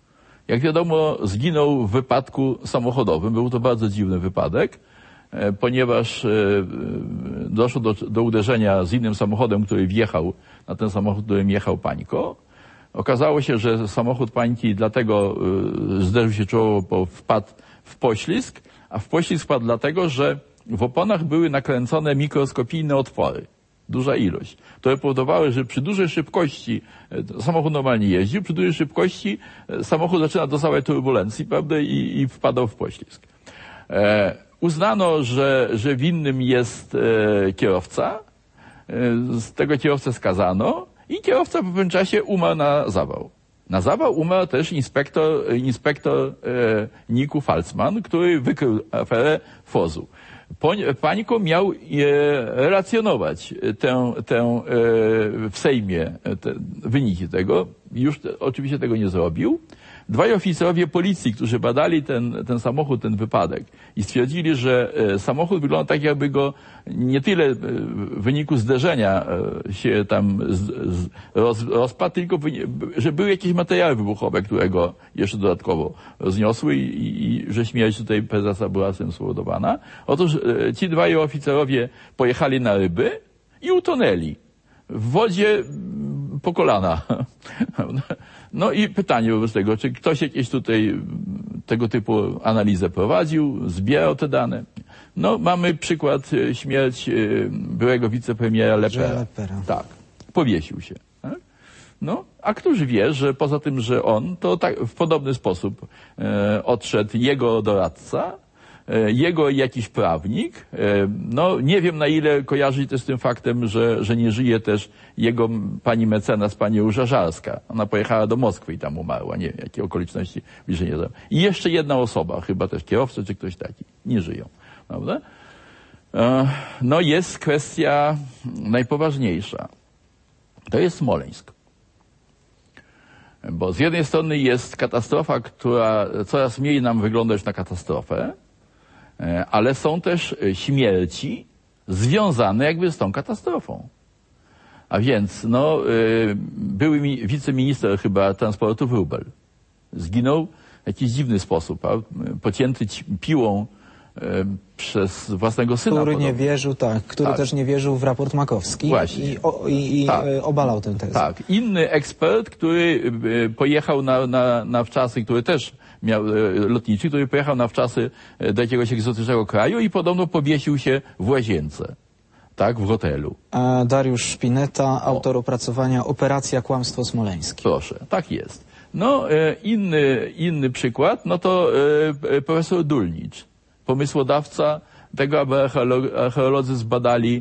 jak wiadomo, zginął w wypadku samochodowym. Był to bardzo dziwny wypadek, ponieważ doszło do, do uderzenia z innym samochodem, który wjechał na ten samochód, którym jechał Pańko. Okazało się, że samochód Pańki dlatego zderzył się czołowo, bo wpadł w poślizg, a w poślizg wpadł dlatego, że w oponach były nakręcone mikroskopijne otwory. Duża ilość. To powodowało, że przy dużej szybkości samochód normalnie jeździł, przy dużej szybkości samochód zaczyna dostawać turbulencji, prawda, i, i wpadał w poślizg. E, uznano, że, że winnym jest e, kierowca. E, z tego kierowcę skazano i kierowca po pewnym czasie umarł na zawał. Na zawał umarł też inspektor, inspektor e, Niku Falcman, który wykrył aferę Fozu. Pańko miał e, relacjonować tę, tę e, w Sejmie te wyniki tego. Już te, oczywiście tego nie zrobił. Dwaj oficerowie policji, którzy badali ten, ten samochód, ten wypadek i stwierdzili, że e, samochód wygląda tak, jakby go nie tyle e, w wyniku zderzenia e, się tam z, z, roz, rozpadł, tylko że były jakieś materiały wybuchowe, które go jeszcze dodatkowo zniosły i, i, i że śmierć tutaj prezesa była z tym spowodowana. Otóż e, ci dwaj oficerowie pojechali na ryby i utonęli w wodzie po kolana. No i pytanie wobec tego, czy ktoś jakieś tutaj tego typu analizę prowadził, zbierał te dane. No mamy przykład śmierć byłego wicepremiera Lepera. Tak, powiesił się. Tak? No, a któż wie, że poza tym, że on, to tak, w podobny sposób e, odszedł jego doradca, jego jakiś prawnik, no nie wiem na ile kojarzy też z tym faktem, że, że nie żyje też jego pani mecenas, pani Róża Żarska. Ona pojechała do Moskwy i tam umarła, nie wiem jakie okoliczności bliżej nie znam. I jeszcze jedna osoba, chyba też kierowca czy ktoś taki, nie żyją, prawda? No jest kwestia najpoważniejsza. To jest Smoleńsk. Bo z jednej strony jest katastrofa, która coraz mniej nam wygląda już na katastrofę, ale są też śmierci związane jakby z tą katastrofą. A więc, no, były mi, wiceminister chyba transportu Wróbel zginął w jakiś dziwny sposób, a, pocięty piłą przez własnego syna. Który podobno. nie wierzył, tak, który tak. też nie wierzył w raport Makowski. Właśnie. I, o, i, i tak. obalał tę tezę. Tak. Inny ekspert, który pojechał na, na, na wczasy, który też miał lotniczy, który pojechał na wczasy do jakiegoś egzotycznego kraju i podobno powiesił się w łazience. Tak, w hotelu. A Dariusz Szpineta, autor opracowania Operacja Kłamstwo Smoleńskie. Proszę, tak jest. No, inny, inny przykład, no to profesor Dulnicz, pomysłodawca tego, aby archeolodzy zbadali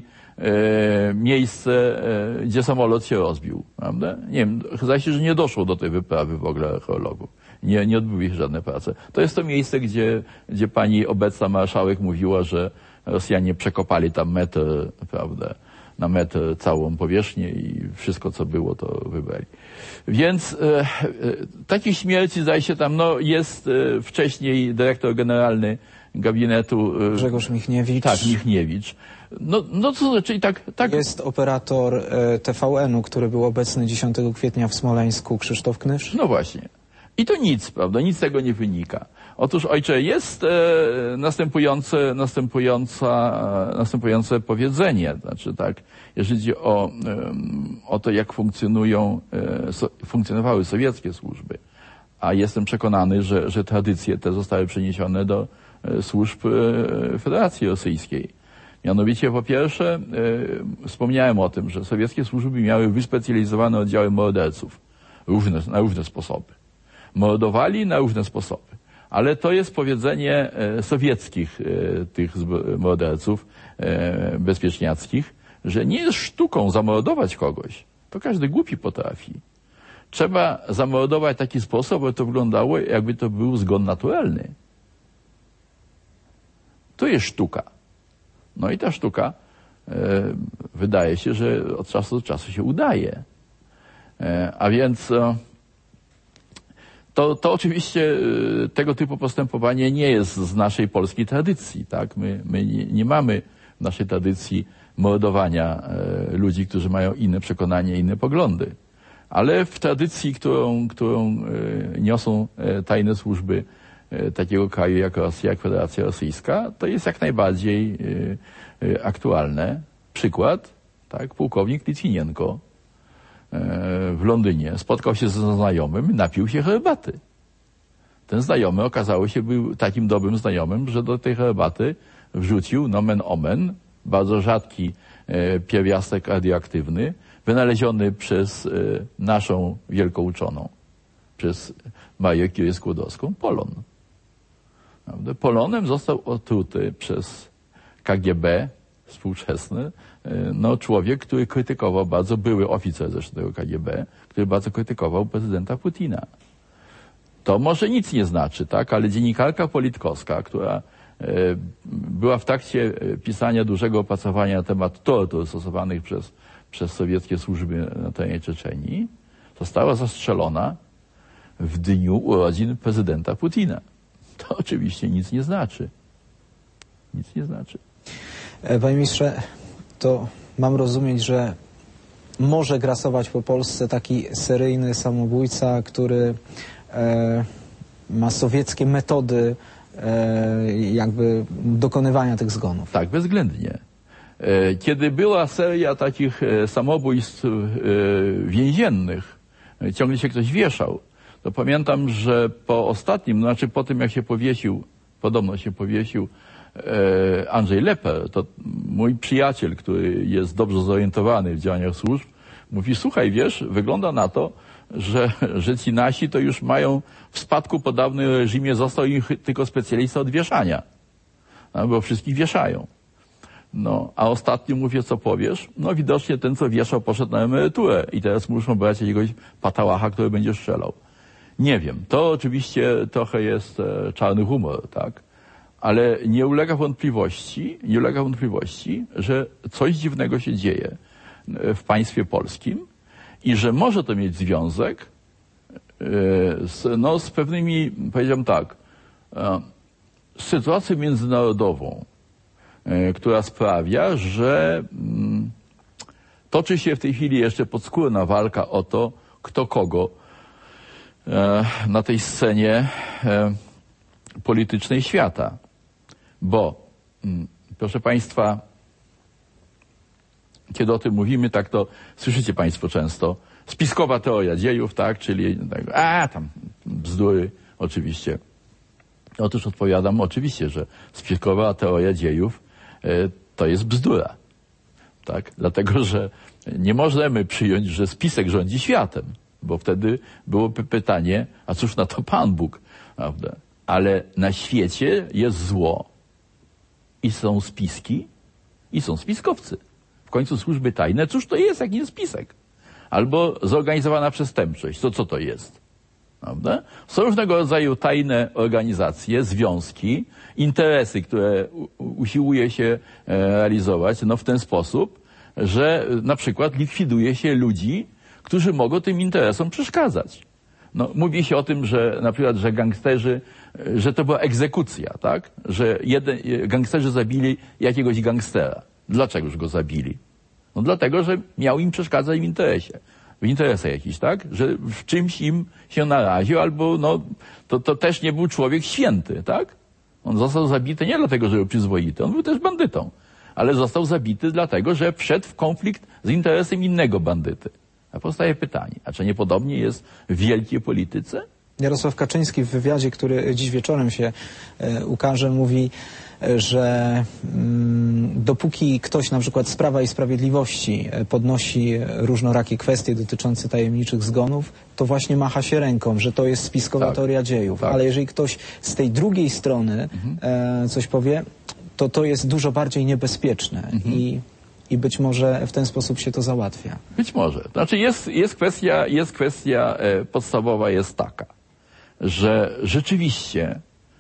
e, miejsce, e, gdzie samolot się rozbił. Prawda? Nie wiem, zdaje się, że nie doszło do tej wyprawy w ogóle archeologów. Nie, nie odbyły się żadne prace. To jest to miejsce, gdzie, gdzie pani obecna marszałek mówiła, że Rosjanie przekopali tam metr, prawda, na metr całą powierzchnię i wszystko, co było, to wybrali. Więc e, e, takich śmierci, zdaje się, tam no, jest e, wcześniej dyrektor generalny gabinetu e, Grzegorz Michniewicz. Tak, Michniewicz. No, no co, czyli tak, tak... Jest operator e, T V N-u, który był obecny dziesiątego kwietnia w Smoleńsku, Krzysztof Knysz. No właśnie. I to nic, prawda? Nic z tego nie wynika. Otóż, ojcze, jest e, następujące, następująca, e, następujące powiedzenie. Znaczy tak, jeżeli chodzi o, e, o to, jak funkcjonują, e, so, funkcjonowały sowieckie służby, a jestem przekonany, że, że tradycje te zostały przeniesione do e, służb e, Federacji Rosyjskiej. Mianowicie, po pierwsze, e, wspomniałem o tym, że sowieckie służby miały wyspecjalizowane oddziały morderców różne, na różne sposoby. Mordowali na różne sposoby. Ale to jest powiedzenie e, sowieckich e, tych morderców e, bezpieczniackich, że nie jest sztuką zamordować kogoś. To każdy głupi potrafi. Trzeba zamordować w taki sposób, aby to wyglądało, jakby to był zgon naturalny. To jest sztuka. No i ta sztuka e, wydaje się, że od czasu do czasu się udaje. E, a więc... E, To, to oczywiście tego typu postępowanie nie jest z naszej polskiej tradycji, tak? My, my nie, nie mamy w naszej tradycji mordowania e, ludzi, którzy mają inne przekonania, inne poglądy. Ale w tradycji, którą, którą niosą tajne służby takiego kraju jak Rosja, jak Federacja Rosyjska, to jest jak najbardziej aktualne. Przykład, tak, pułkownik Litwinienko w Londynie spotkał się ze znajomym, napił się herbaty. Ten znajomy okazało się był takim dobrym znajomym, że do tej herbaty wrzucił nomen omen, bardzo rzadki e, pierwiastek radioaktywny, wynaleziony przez e, naszą wielką uczoną, przez Marię Curie-Skłodowską, polon. Prawda? Polonem został otruty przez K G B współczesny, e, no człowiek, który krytykował bardzo, były oficer zresztą tego K G B, który bardzo krytykował prezydenta Putina. To może nic nie znaczy, tak, ale dziennikarka politkowska, która e, była w trakcie pisania dużego opracowania na temat tortur stosowanych przez, przez sowieckie służby na terenie Czeczenii, została zastrzelona w dniu urodzin prezydenta Putina. To oczywiście nic nie znaczy. Nic nie znaczy. Panie ministrze, to mam rozumieć, że może grasować po Polsce taki seryjny samobójca, który e, ma sowieckie metody e, jakby dokonywania tych zgonów. Tak, bezwzględnie. E, kiedy była seria takich e, samobójstw e, więziennych, e, ciągle się ktoś wieszał, to pamiętam, że po ostatnim, znaczy po tym jak się powiesił, podobno się powiesił e, Andrzej Leper, to mój przyjaciel, który jest dobrze zorientowany w działaniach służb, mówi, słuchaj, wiesz, wygląda na to, że, że ci nasi to już mają w spadku po dawnym reżimie, został im tylko specjalista od wieszania, no, bo wszystkich wieszają. No, a ostatnio mówię, co powiesz? No widocznie ten, co wieszał, poszedł na emeryturę i teraz muszą brać jakiegoś patałacha, który będzie strzelał. Nie wiem, to oczywiście trochę jest e, czarny humor, tak? Ale nie ulega wątpliwości, nie ulega wątpliwości, że coś dziwnego się dzieje w państwie polskim i że może to mieć związek z, no, z pewnymi, powiedziałem tak, z sytuacją międzynarodową, która sprawia, że toczy się w tej chwili jeszcze podskórna walka o to, kto kogo na tej scenie politycznej świata. Bo, proszę Państwa, kiedy o tym mówimy, tak to słyszycie Państwo często, spiskowa teoria dziejów, tak, czyli tak, a tam bzdury, oczywiście. Otóż odpowiadam, oczywiście, że spiskowa teoria dziejów e, to jest bzdura, tak, dlatego, że nie możemy przyjąć, że spisek rządzi światem, bo wtedy byłoby pytanie, a cóż na to Pan Bóg, prawda? Ale na świecie jest zło i są spiski i są spiskowcy. W końcu służby tajne, cóż to jest, jak nie spisek? Albo zorganizowana przestępczość, to co to jest? Prawda? Są różnego rodzaju tajne organizacje, związki, interesy, które usiłuje się realizować no, w ten sposób, że na przykład likwiduje się ludzi, którzy mogą tym interesom przeszkadzać. No, mówi się o tym, że na przykład, że gangsterzy, że to była egzekucja, tak? Że jeden, gangsterzy zabili jakiegoś gangstera. Dlaczegoż go zabili? No dlatego, że miał im przeszkadzać w interesie. W interesie jakiś, tak? Że w czymś im się naraził, albo no, to, to też nie był człowiek święty, tak? On został zabity nie dlatego, że był przyzwoity, on był też bandytą. Ale został zabity dlatego, że wszedł w konflikt z interesem innego bandyty. A powstaje pytanie, a czy niepodobnie jest w wielkiej polityce? Jarosław Kaczyński w wywiadzie, który dziś wieczorem się e, ukaże, mówi, że mm, dopóki ktoś na przykład z Prawa i Sprawiedliwości podnosi różnorakie kwestie dotyczące tajemniczych zgonów, to właśnie macha się ręką, że to jest spiskowa tak, teoria dziejów. Tak. Ale jeżeli ktoś z tej drugiej strony mhm. e, coś powie, to to jest dużo bardziej niebezpieczne mhm. i I być może w ten sposób się to załatwia. Być może. Znaczy jest, jest kwestia, jest kwestia e, podstawowa jest taka, że rzeczywiście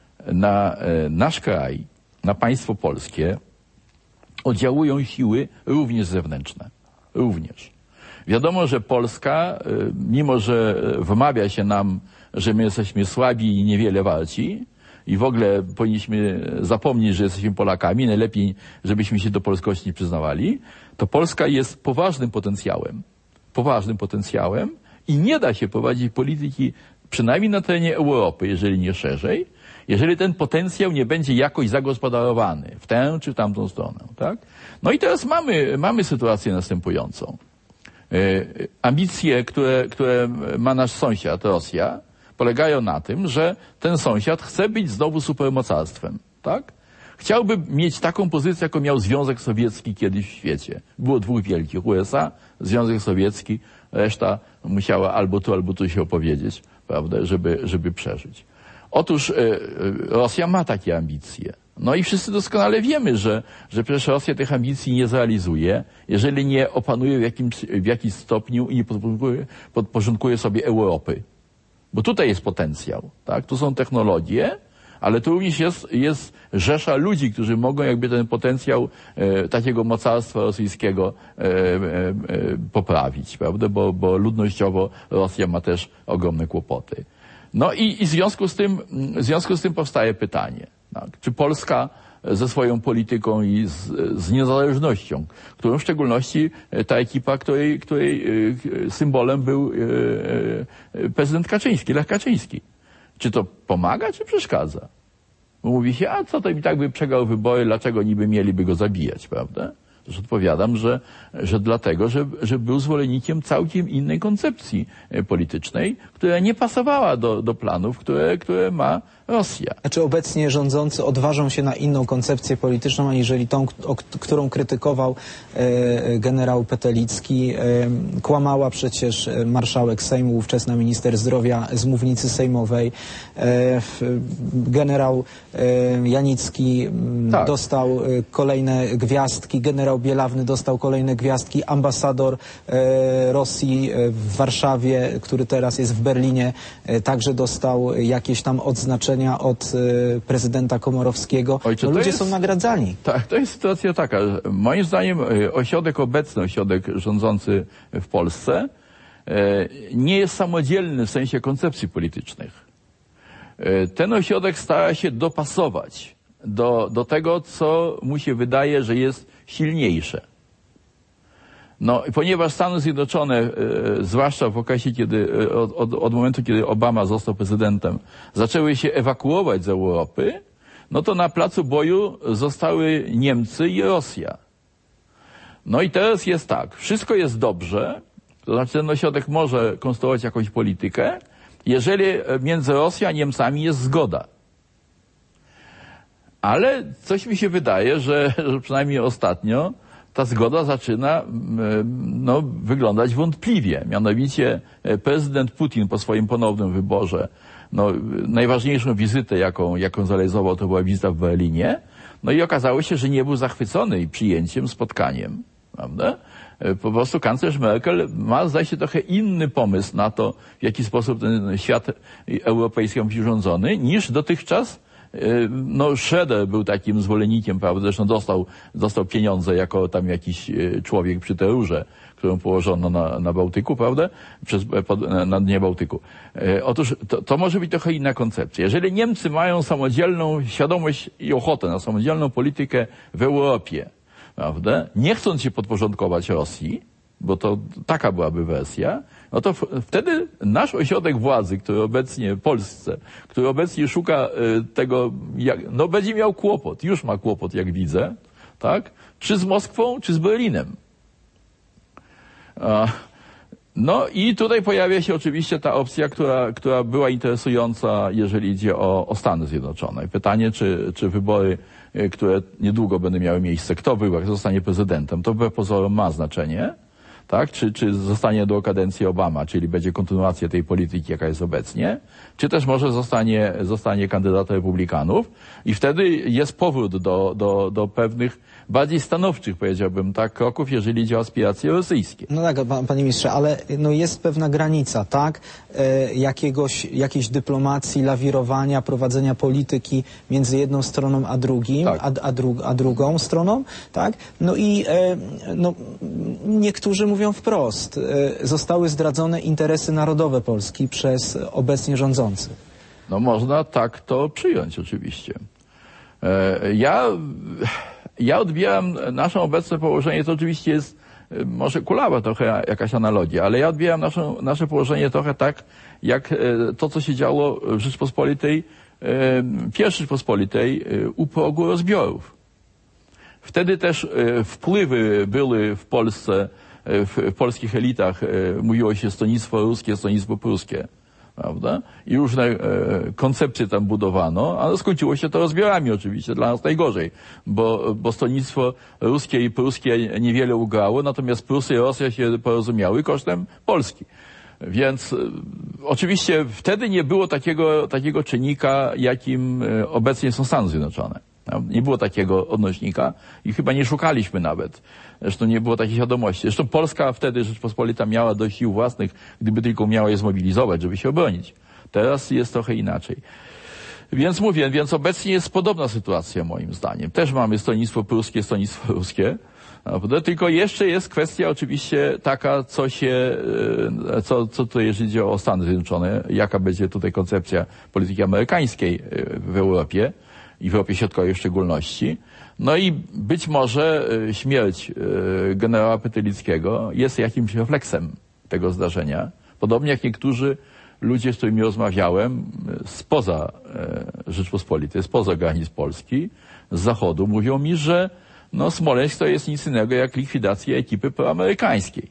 na e, nasz kraj, na państwo polskie oddziałują siły również zewnętrzne. Również. Wiadomo, że Polska, e, mimo że wmawia się nam, że my jesteśmy słabi i niewiele warci, i w ogóle powinniśmy zapomnieć, że jesteśmy Polakami, najlepiej, żebyśmy się do polskości przyznawali, to Polska jest poważnym potencjałem, poważnym potencjałem I nie da się prowadzić polityki, przynajmniej na terenie Europy, jeżeli nie szerzej, jeżeli ten potencjał nie będzie jakoś zagospodarowany w tę czy w tamtą stronę, tak? No i teraz mamy, mamy sytuację następującą. E, ambicje, które, które ma nasz sąsiad, Rosja, polegają na tym, że ten sąsiad chce być znowu supermocarstwem, tak? Chciałby mieć taką pozycję, jaką miał Związek Sowiecki kiedyś w świecie. Było dwóch wielkich, U S A, Związek Sowiecki, reszta musiała albo tu, albo tu się opowiedzieć, prawda, żeby, żeby przeżyć. Otóż e, Rosja ma takie ambicje. No i wszyscy doskonale wiemy, że, że przecież Rosja tych ambicji nie zrealizuje, jeżeli nie opanuje w, jakimś, w jakimś stopniu i nie podporządkuje, podporządkuje sobie Europy. Bo tutaj jest potencjał, tak? Tu są technologie, ale tu również jest, jest rzesza ludzi, którzy mogą jakby ten potencjał e, takiego mocarstwa rosyjskiego e, e, e, poprawić, prawda? Bo, bo ludnościowo Rosja ma też ogromne kłopoty. No i, i w związku z tym, w związku z tym powstaje pytanie, tak? Czy Polska ze swoją polityką i z, z niezależnością, którą w szczególności ta ekipa, której, której symbolem był prezydent Kaczyński, Lech Kaczyński. Czy to pomaga, czy przeszkadza? Bo mówi się, a co to i tak by przegrał wybory, dlaczego niby mieliby go zabijać, prawda? Też odpowiadam, że, że dlatego, że, że był zwolennikiem całkiem innej koncepcji politycznej, która nie pasowała do, do planów, które, które ma Rosja. A czy obecnie rządzący odważą się na inną koncepcję polityczną, aniżeli tą, o, którą krytykował e, generał Petelicki? E, kłamała przecież marszałek Sejmu, ówczesna minister zdrowia z mównicy sejmowej. E, generał e, Janicki tak. dostał kolejne gwiazdki, generał Bielawny dostał kolejne gwiazdki, ambasador e, Rosji w Warszawie, który teraz jest w Berlinie, e, także dostał jakieś tam odznaczenia od e, prezydenta Komorowskiego. Ojcze, no, ludzie jest, są nagradzani. Tak, to jest sytuacja taka. Moim zdaniem ośrodek, obecny ośrodek rządzący w Polsce e, nie jest samodzielny w sensie koncepcji politycznych. E, ten ośrodek stara się dopasować do, do tego, co mu się wydaje, że jest silniejsze. No, ponieważ Stany Zjednoczone, e, zwłaszcza w okresie, kiedy, e, od, od, od momentu, kiedy Obama został prezydentem, zaczęły się ewakuować z Europy, no to na placu boju zostały Niemcy i Rosja. No i teraz jest tak, wszystko jest dobrze, to znaczy ten ośrodek może konstruować jakąś politykę, jeżeli między Rosją a Niemcami jest zgoda. Ale coś mi się wydaje, że, że przynajmniej ostatnio ta zgoda zaczyna no, wyglądać wątpliwie. Mianowicie prezydent Putin po swoim ponownym wyborze, no, najważniejszą wizytę, jaką, jaką zrealizował, to była wizyta w Berlinie. No i okazało się, że nie był zachwycony przyjęciem, spotkaniem. Prawda? Po prostu kanclerz Merkel ma, zdaje się, trochę inny pomysł na to, w jaki sposób ten świat europejski ma być urządzony, niż dotychczas. No, Schroeder był takim zwolennikiem, prawda, zresztą dostał, dostał pieniądze jako tam jakiś człowiek przy terrorze, którą położono na, na Bałtyku, prawda, przez, pod, na dnie Bałtyku. E, otóż to, to może być trochę inna koncepcja. Jeżeli Niemcy mają samodzielną świadomość i ochotę na samodzielną politykę w Europie, prawda, nie chcąc się podporządkować Rosji, bo to taka byłaby wersja, no to w, wtedy nasz ośrodek władzy, który obecnie w Polsce, który obecnie szuka y, tego, jak, no będzie miał kłopot, już ma kłopot, jak widzę, tak? Czy z Moskwą, czy z Berlinem. A, no i tutaj pojawia się oczywiście ta opcja, która, która była interesująca, jeżeli idzie o, o Stany Zjednoczone. Pytanie, czy, czy wybory, y, które niedługo będą miały miejsce, kto wybrał, zostanie prezydentem, to wbrew pozorom ma znaczenie. Tak? Czy, czy zostanie do kadencji Obama, czyli będzie kontynuacja tej polityki, jaka jest obecnie, czy też może zostanie, zostanie kandydat Republikanów i wtedy jest powrót do, do, do pewnych bardziej stanowczych, powiedziałbym, tak, kroków, jeżeli idzie o aspiracje rosyjskie. No tak, panie ministrze, ale no jest pewna granica, tak, e, jakiegoś, jakiejś dyplomacji, lawirowania, prowadzenia polityki między jedną stroną a drugim, tak. a, a, dru, a drugą stroną, tak, no i e, no, niektórzy mówią wprost, e, zostały zdradzone interesy narodowe Polski przez obecnie rządzących. No można tak to przyjąć oczywiście. E, ja... Ja odbieram nasze obecne położenie, to oczywiście jest może kulawa trochę jakaś analogia, ale ja odbieram naszą, nasze położenie trochę tak, jak to, co się działo w Rzeczpospolitej, pierwszej Rzeczpospolitej u progu rozbiorów. Wtedy też wpływy były w Polsce, w polskich elitach, mówiło się stronnictwo ruskie, stronnictwo pruskie. Prawda? I różne e, koncepcje tam budowano, ale skończyło się to rozbiorami oczywiście, dla nas najgorzej, bo, bo stronnictwo ruskie i pruskie niewiele ugrało, natomiast Prusy i Rosja się porozumiały kosztem Polski. Więc e, oczywiście wtedy nie było takiego, takiego czynnika, jakim e, obecnie są Stany Zjednoczone. Nie było takiego odnośnika i chyba nie szukaliśmy nawet. Zresztą nie było takiej świadomości. Zresztą Polska wtedy, Rzeczpospolita, miała dość sił własnych, gdyby tylko umiała je zmobilizować, żeby się obronić. Teraz jest trochę inaczej. Więc mówię, więc obecnie jest podobna sytuacja moim zdaniem. Też mamy stronnictwo pruskie, stronnictwo ruskie. Prawda? Tylko jeszcze jest kwestia oczywiście taka, co się, co, co to jeżeli chodzi o Stany Zjednoczone, jaka będzie tutaj koncepcja polityki amerykańskiej w Europie i w Europie Środkowej w szczególności. No i być może śmierć generała Petelickiego jest jakimś refleksem tego zdarzenia. Podobnie jak niektórzy ludzie, z którymi rozmawiałem spoza Rzeczpospolitej, spoza granic Polski, z Zachodu, mówią mi, że no, Smoleńsk to jest nic innego jak likwidacja ekipy proamerykańskiej.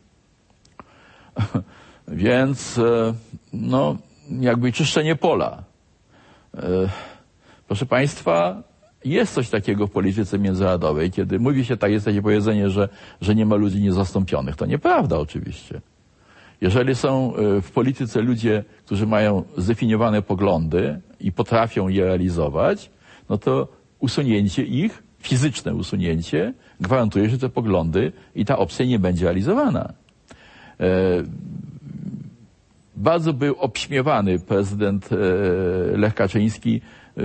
Więc no, jakby czyszczenie pola. Proszę Państwa, jest coś takiego w polityce międzynarodowej, kiedy mówi się tak, jest takie powiedzenie, że, że nie ma ludzi niezastąpionych. To nieprawda oczywiście. Jeżeli są w polityce ludzie, którzy mają zdefiniowane poglądy i potrafią je realizować, no to usunięcie ich, fizyczne usunięcie, gwarantuje, że te poglądy i ta opcja nie będzie realizowana. E, bardzo był obśmiewany prezydent e, Lech Kaczyński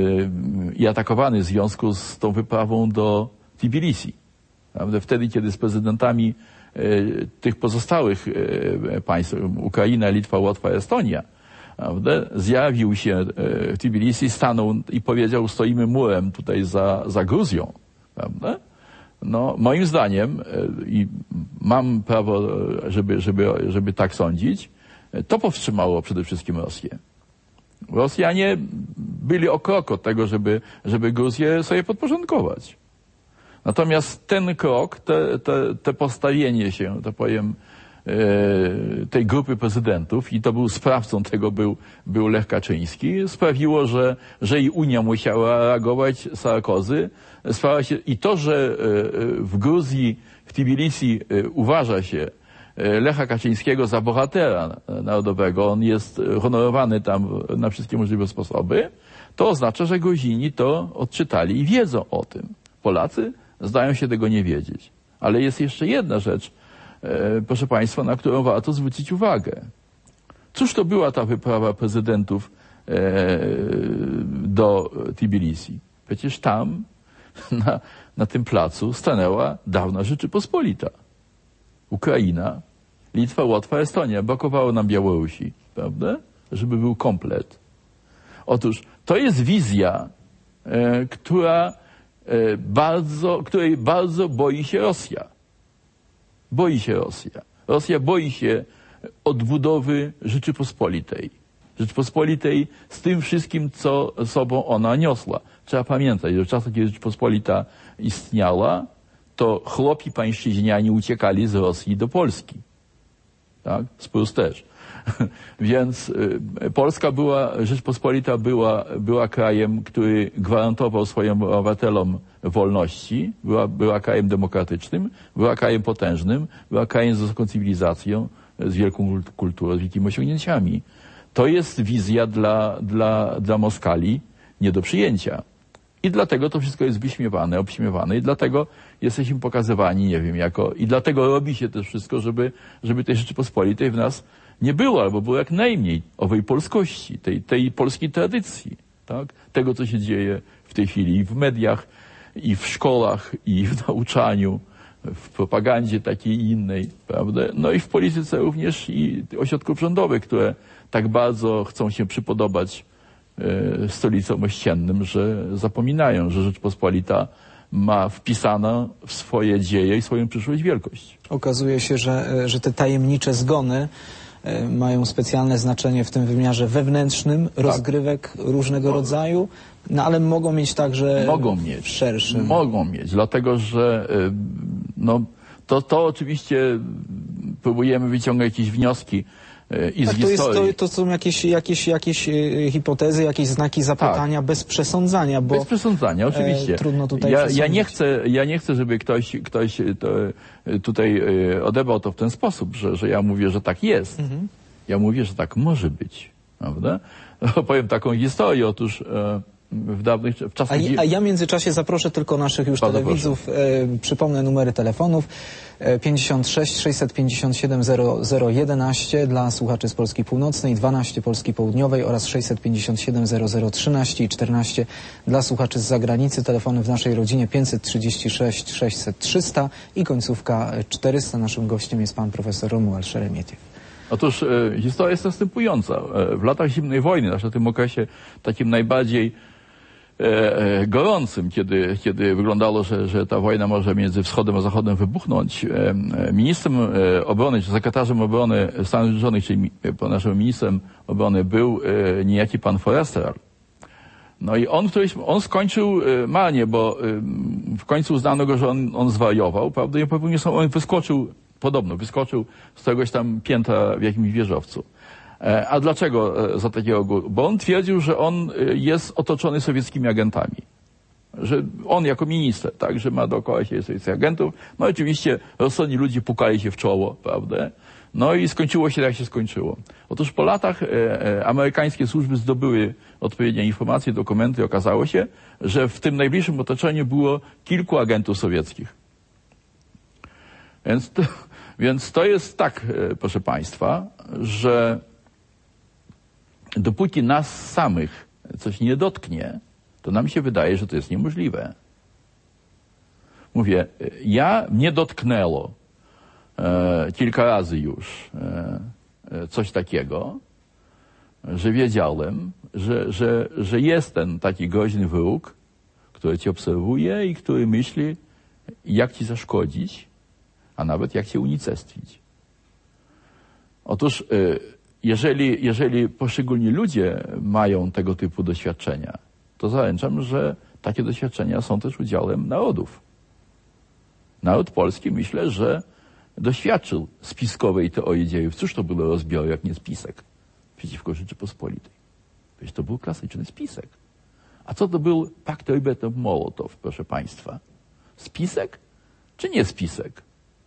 i atakowany w związku z tą wyprawą do Tbilisi. Prawda? Wtedy, kiedy z prezydentami e, tych pozostałych e, państw, Ukraina, Litwa, Łotwa, Estonia, prawda? Zjawił się e, w Tbilisi, stanął i powiedział, stoimy murem tutaj za, za Gruzją. Prawda? No, moim zdaniem, e, i mam prawo, żeby, żeby, żeby tak sądzić, to powstrzymało przede wszystkim Rosję. Rosjanie byli o krok od tego, żeby, żeby Gruzję sobie podporządkować. Natomiast ten krok, te, te, te postawienie się, to powiem, e, tej grupy prezydentów, i to był sprawcą tego, był, był Lech Kaczyński, sprawiło, że, że i Unia musiała reagować, Sarkozy. Sprawa się, i to, że w Gruzji, w Tbilisi uważa się Lecha Kaczyńskiego za bohatera narodowego, on jest honorowany tam na wszystkie możliwe sposoby, to oznacza, że Gruzini to odczytali i wiedzą o tym. Polacy zdają się tego nie wiedzieć. Ale jest jeszcze jedna rzecz, e, proszę Państwa, na którą warto zwrócić uwagę. Cóż to była ta wyprawa prezydentów e, do Tbilisi? Przecież tam, na, na tym placu, stanęła dawna Rzeczypospolita. Ukraina, Litwa, Łotwa, Estonia. Brakowało nam Białorusi, prawda? Żeby był komplet. Otóż to jest wizja, e, która e, bardzo, której bardzo boi się Rosja. Boi się Rosja. Rosja boi się odbudowy Rzeczypospolitej. Rzeczypospolitej z tym wszystkim, co sobą ona niosła. Trzeba pamiętać, że w czasach, kiedy Rzeczypospolita istniała, to chłopi pańszczyźniani uciekali z Rosji do Polski. Tak? Z Prus też. Więc y, Polska była, Rzeczpospolita była, była krajem, który gwarantował swoim obywatelom wolności, była, była krajem demokratycznym, była krajem potężnym, była krajem z wysoką cywilizacją, z wielką kulturą, z wielkimi osiągnięciami. To jest wizja dla, dla, dla Moskali nie do przyjęcia. I dlatego to wszystko jest wyśmiewane, obśmiewane i dlatego jesteśmy pokazywani, nie wiem, jako, i dlatego robi się też wszystko, żeby, żeby tej Rzeczypospolitej w nas nie było, albo było jak najmniej owej polskości, tej, tej polskiej tradycji, tak? Tego, co się dzieje w tej chwili i w mediach, i w szkołach, i w nauczaniu, w propagandzie takiej i innej, prawda? No i w polityce również i ośrodków rządowych, które tak bardzo chcą się przypodobać stolicom ościennym, że zapominają, że Rzeczpospolita ma wpisana w swoje dzieje i swoją przyszłość wielkość. Okazuje się, że, że te tajemnicze zgony mają specjalne znaczenie w tym wymiarze wewnętrznym, tak. rozgrywek różnego mogą. rodzaju, no ale mogą mieć także mogą mieć. szerszym. Mogą mieć, dlatego że no, to, to oczywiście próbujemy wyciągać jakieś wnioski i z tak, to, jest, to, historii. to są jakieś, jakieś, jakieś hipotezy, jakieś znaki zapytania tak. bez przesądzania, bo bez przesądzania, oczywiście. E, trudno tutaj ja, ja, nie chcę, ja nie chcę, żeby ktoś, ktoś to, tutaj odebrał to w ten sposób, że, że ja mówię, że tak jest. Mhm. Ja mówię, że tak może być. Prawda? Opowiem taką historię. Otóż e, w dawnych w czasach... A, a ja w międzyczasie zaproszę tylko naszych już Bardzo telewidzów. E, przypomnę numery telefonów. pięćdziesiąt sześć sześćset pięćdziesiąt siedem zero zero jedenaście dla słuchaczy z Polski Północnej, dwanaście Polski Południowej oraz sześćset pięćdziesiąt siedem zero zero trzynaście i czternaście dla słuchaczy z zagranicy. Telefony w naszej rodzinie pięćset trzydzieści sześć sześćset trzysta i końcówka czterysta. Naszym gościem jest pan profesor Romuald Szeremietiew. Otóż e, historia jest następująca. E, w latach zimnej wojny, znaczy w tym okresie takim najbardziej e, e, gorącym, kiedy, kiedy wyglądało, że, że ta wojna może między wschodem a zachodem wybuchnąć, e, e, ministrem e, obrony, czy sekretarzem obrony Stanów Zjednoczonych, czyli e, naszym ministrem obrony był e, niejaki pan Forrester. No i on, któryś, on skończył e, marnie, bo e, w końcu uznano go, że on, on zwariował, prawda, i popełnił, on wyskoczył Podobno wyskoczył z czegoś tam piętra w jakimś wieżowcu. A dlaczego za takiego góry? Bo on twierdził, że on jest otoczony sowieckimi agentami. Że on jako minister, tak, że ma dookoła siebie sowieckich agentów. No oczywiście rozsądni ludzie pukali się w czoło, prawda? No i skończyło się jak się skończyło. Otóż po latach e, e, amerykańskie służby zdobyły odpowiednie informacje, dokumenty i okazało się, że w tym najbliższym otoczeniu było kilku agentów sowieckich. Więc to, więc to jest tak, proszę państwa, że dopóki nas samych coś nie dotknie, to nam się wydaje, że to jest niemożliwe. Mówię, ja mnie dotknęło e, kilka razy już e, coś takiego, że wiedziałem, że, że, że jest ten taki groźny wróg, który cię obserwuje i który myśli, jak ci zaszkodzić, a nawet jak się unicestwić. Otóż jeżeli, jeżeli poszczególni ludzie mają tego typu doświadczenia, to zaręczam, że takie doświadczenia są też udziałem narodów. Naród polski, myślę, że doświadczył spiskowej teorii dziejów. Cóż to było rozbiory, jak nie spisek przeciwko Rzeczypospolitej? Przecież to był klasyczny spisek. A co to był pakt Ribbentrop-Mołotow, proszę państwa? Spisek czy nie spisek?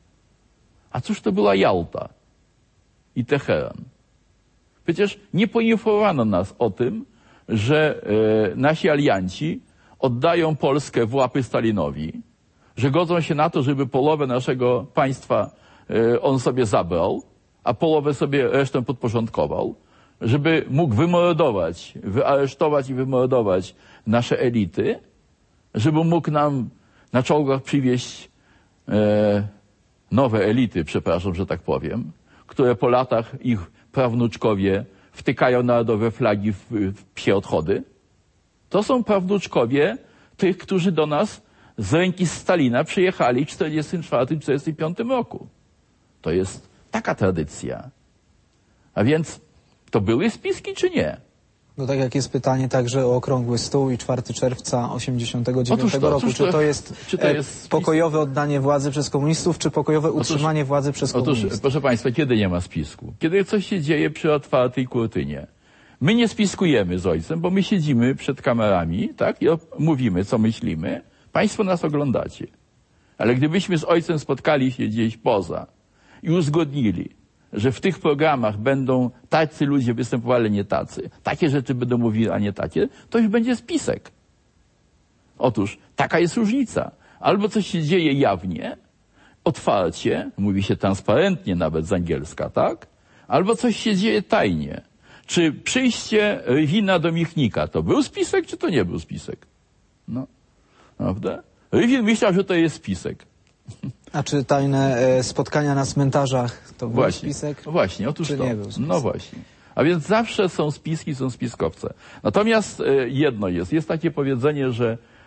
A cóż to była Jałta i Teheran? Przecież nie poinformowano nas o tym, że e, nasi alianci oddają Polskę w łapy Stalinowi, że godzą się na to, żeby połowę naszego państwa e, on sobie zabrał, a połowę sobie resztę podporządkował, żeby mógł wymordować, wyaresztować i wymordować nasze elity, żeby mógł nam na czołgach przywieźć e, nowe elity, przepraszam, że tak powiem, które po latach ich prawnuczkowie wtykają narodowe flagi w, w psie odchody. To są prawnuczkowie tych, którzy do nas z ręki Stalina przyjechali w czterdziestym czwartym czterdziestym piątym roku. To jest taka tradycja. A więc to były spiski, czy nie? No tak jak jest pytanie także o Okrągły Stół i czwartego czerwca osiemdziesiątego dziewiątego to, roku. to, czy to jest, czy to jest pokojowe oddanie władzy przez komunistów, czy pokojowe utrzymanie otóż, władzy przez komunistów? Otóż, proszę państwa, kiedy nie ma spisku? Kiedy coś się dzieje przy otwartej kurtynie. My nie spiskujemy z ojcem, bo my siedzimy przed kamerami, tak, i mówimy, co myślimy. Państwo nas oglądacie. Ale gdybyśmy z ojcem spotkali się gdzieś poza i uzgodnili, że w tych programach będą tacy ludzie występowali, nie tacy, takie rzeczy będą mówili, a nie takie, to już będzie spisek. Otóż taka jest różnica. Albo coś się dzieje jawnie, otwarcie, mówi się transparentnie nawet z angielska, tak? Albo coś się dzieje tajnie. Czy przyjście Rywina do Michnika to był spisek, czy to nie był spisek? No, prawda? Rywin myślał, że to jest spisek. A czy tajne e, spotkania na cmentarzach to był właśnie, spisek? Właśnie, otóż czy to. Nie był spisek? No właśnie. A więc zawsze są spiski, są spiskowce. Natomiast e, jedno jest. Jest takie powiedzenie, że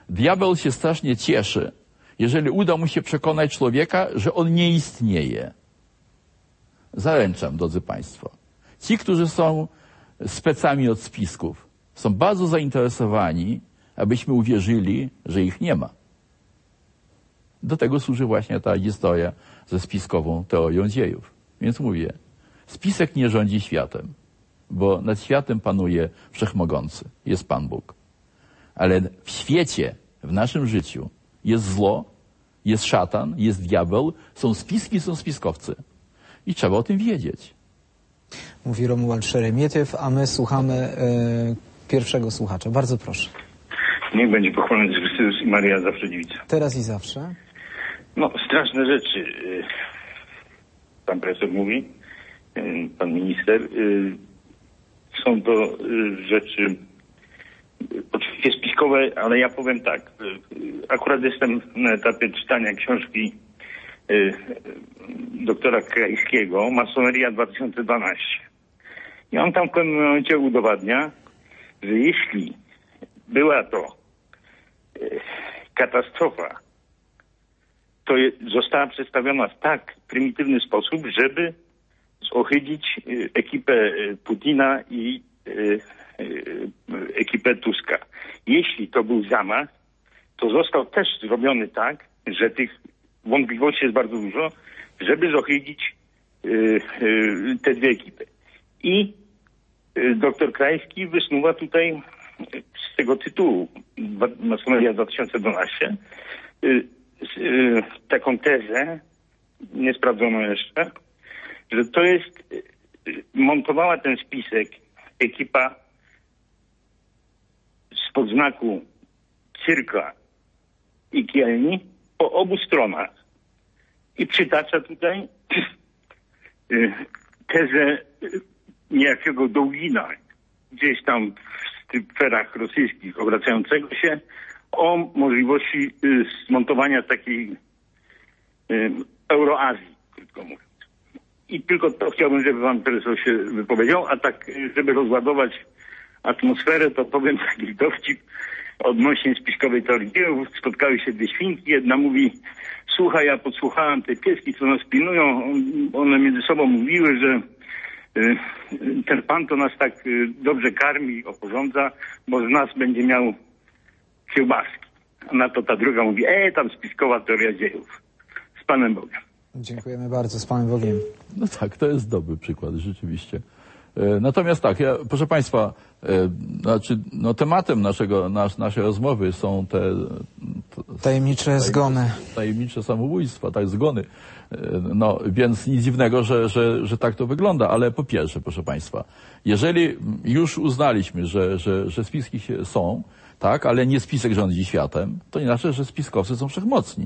Diabeł się strasznie cieszy, jeżeli uda mu się przekonać człowieka, że on nie istnieje. Zaręczam, drodzy Państwo. Ci, którzy są specami od spisków, są bardzo zainteresowani, abyśmy uwierzyli, że ich nie ma. Do tego służy właśnie ta historia ze spiskową teorią dziejów. Więc mówię, spisek nie rządzi światem, bo nad światem panuje Wszechmogący, jest Pan Bóg. Ale w świecie, w naszym życiu jest zło, jest szatan, jest diabeł, są spiski, są spiskowcy. I trzeba o tym wiedzieć. Mówi Romuald Szeremietiew, a my słuchamy e, pierwszego słuchacza. Bardzo proszę. Niech będzie pochwalony Chrystus i Maria zawsze dziewica. Teraz i zawsze. No, straszne rzeczy. Pan profesor mówi, pan minister. Są to rzeczy oczywiście spiskowe, ale ja powiem tak. Akurat jestem na etapie czytania książki doktora Krajskiego, Masoneria dwa tysiące dwanaście. I on tam w pewnym momencie udowadnia, że jeśli była to katastrofa, to została przedstawiona w tak prymitywny sposób, żeby zohydzić ekipę Putina i ekipę Tuska. Jeśli to był zamach, to został też zrobiony tak, że tych wątpliwości jest bardzo dużo, żeby zohydzić te dwie ekipy. I doktor Krajski wysnuwa tutaj z tego tytułu Masoneria dwa tysiące dwanaście taką tezę, niesprawdzoną jeszcze, że to jest, montowała ten spisek ekipa spod znaku Cyrka i Kielni po obu stronach. I przytacza tutaj tezę niejakiego Dołgina, gdzieś tam w tych sferach rosyjskich obracającego się, o możliwości zmontowania takiej Euroazji, krótko mówiąc. I tylko to chciałbym, żeby pan profesor się wypowiedział, a tak, żeby rozładować atmosferę, to powiem taki dowcip odnośnie spiskowej teorii dziejów. Spotkały się dwie świnki, jedna mówi: słuchaj, ja podsłuchałam te pieski, co nas pilnują, one między sobą mówiły, że ten pan to nas tak dobrze karmi, oporządza, bo z nas będzie miał kiełbaski. A na to ta druga mówi: e, tam spiskowa teoria dziejów. Z Panem Bogiem. Dziękujemy bardzo, z Panem Bogiem. No tak, to jest dobry przykład, rzeczywiście. E, natomiast tak, ja, proszę Państwa, e, znaczy, no tematem naszego, nas, naszej rozmowy są te, te tajemnicze tajemnicze zgony. Tajemnicze samobójstwa, tak, zgony. E, no, więc nic dziwnego, że, że, że tak to wygląda, ale po pierwsze, proszę Państwa, jeżeli już uznaliśmy, że, że, że spiski są, tak, ale nie spisek rządzi światem, to nie znaczy, że spiskowcy są wszechmocni.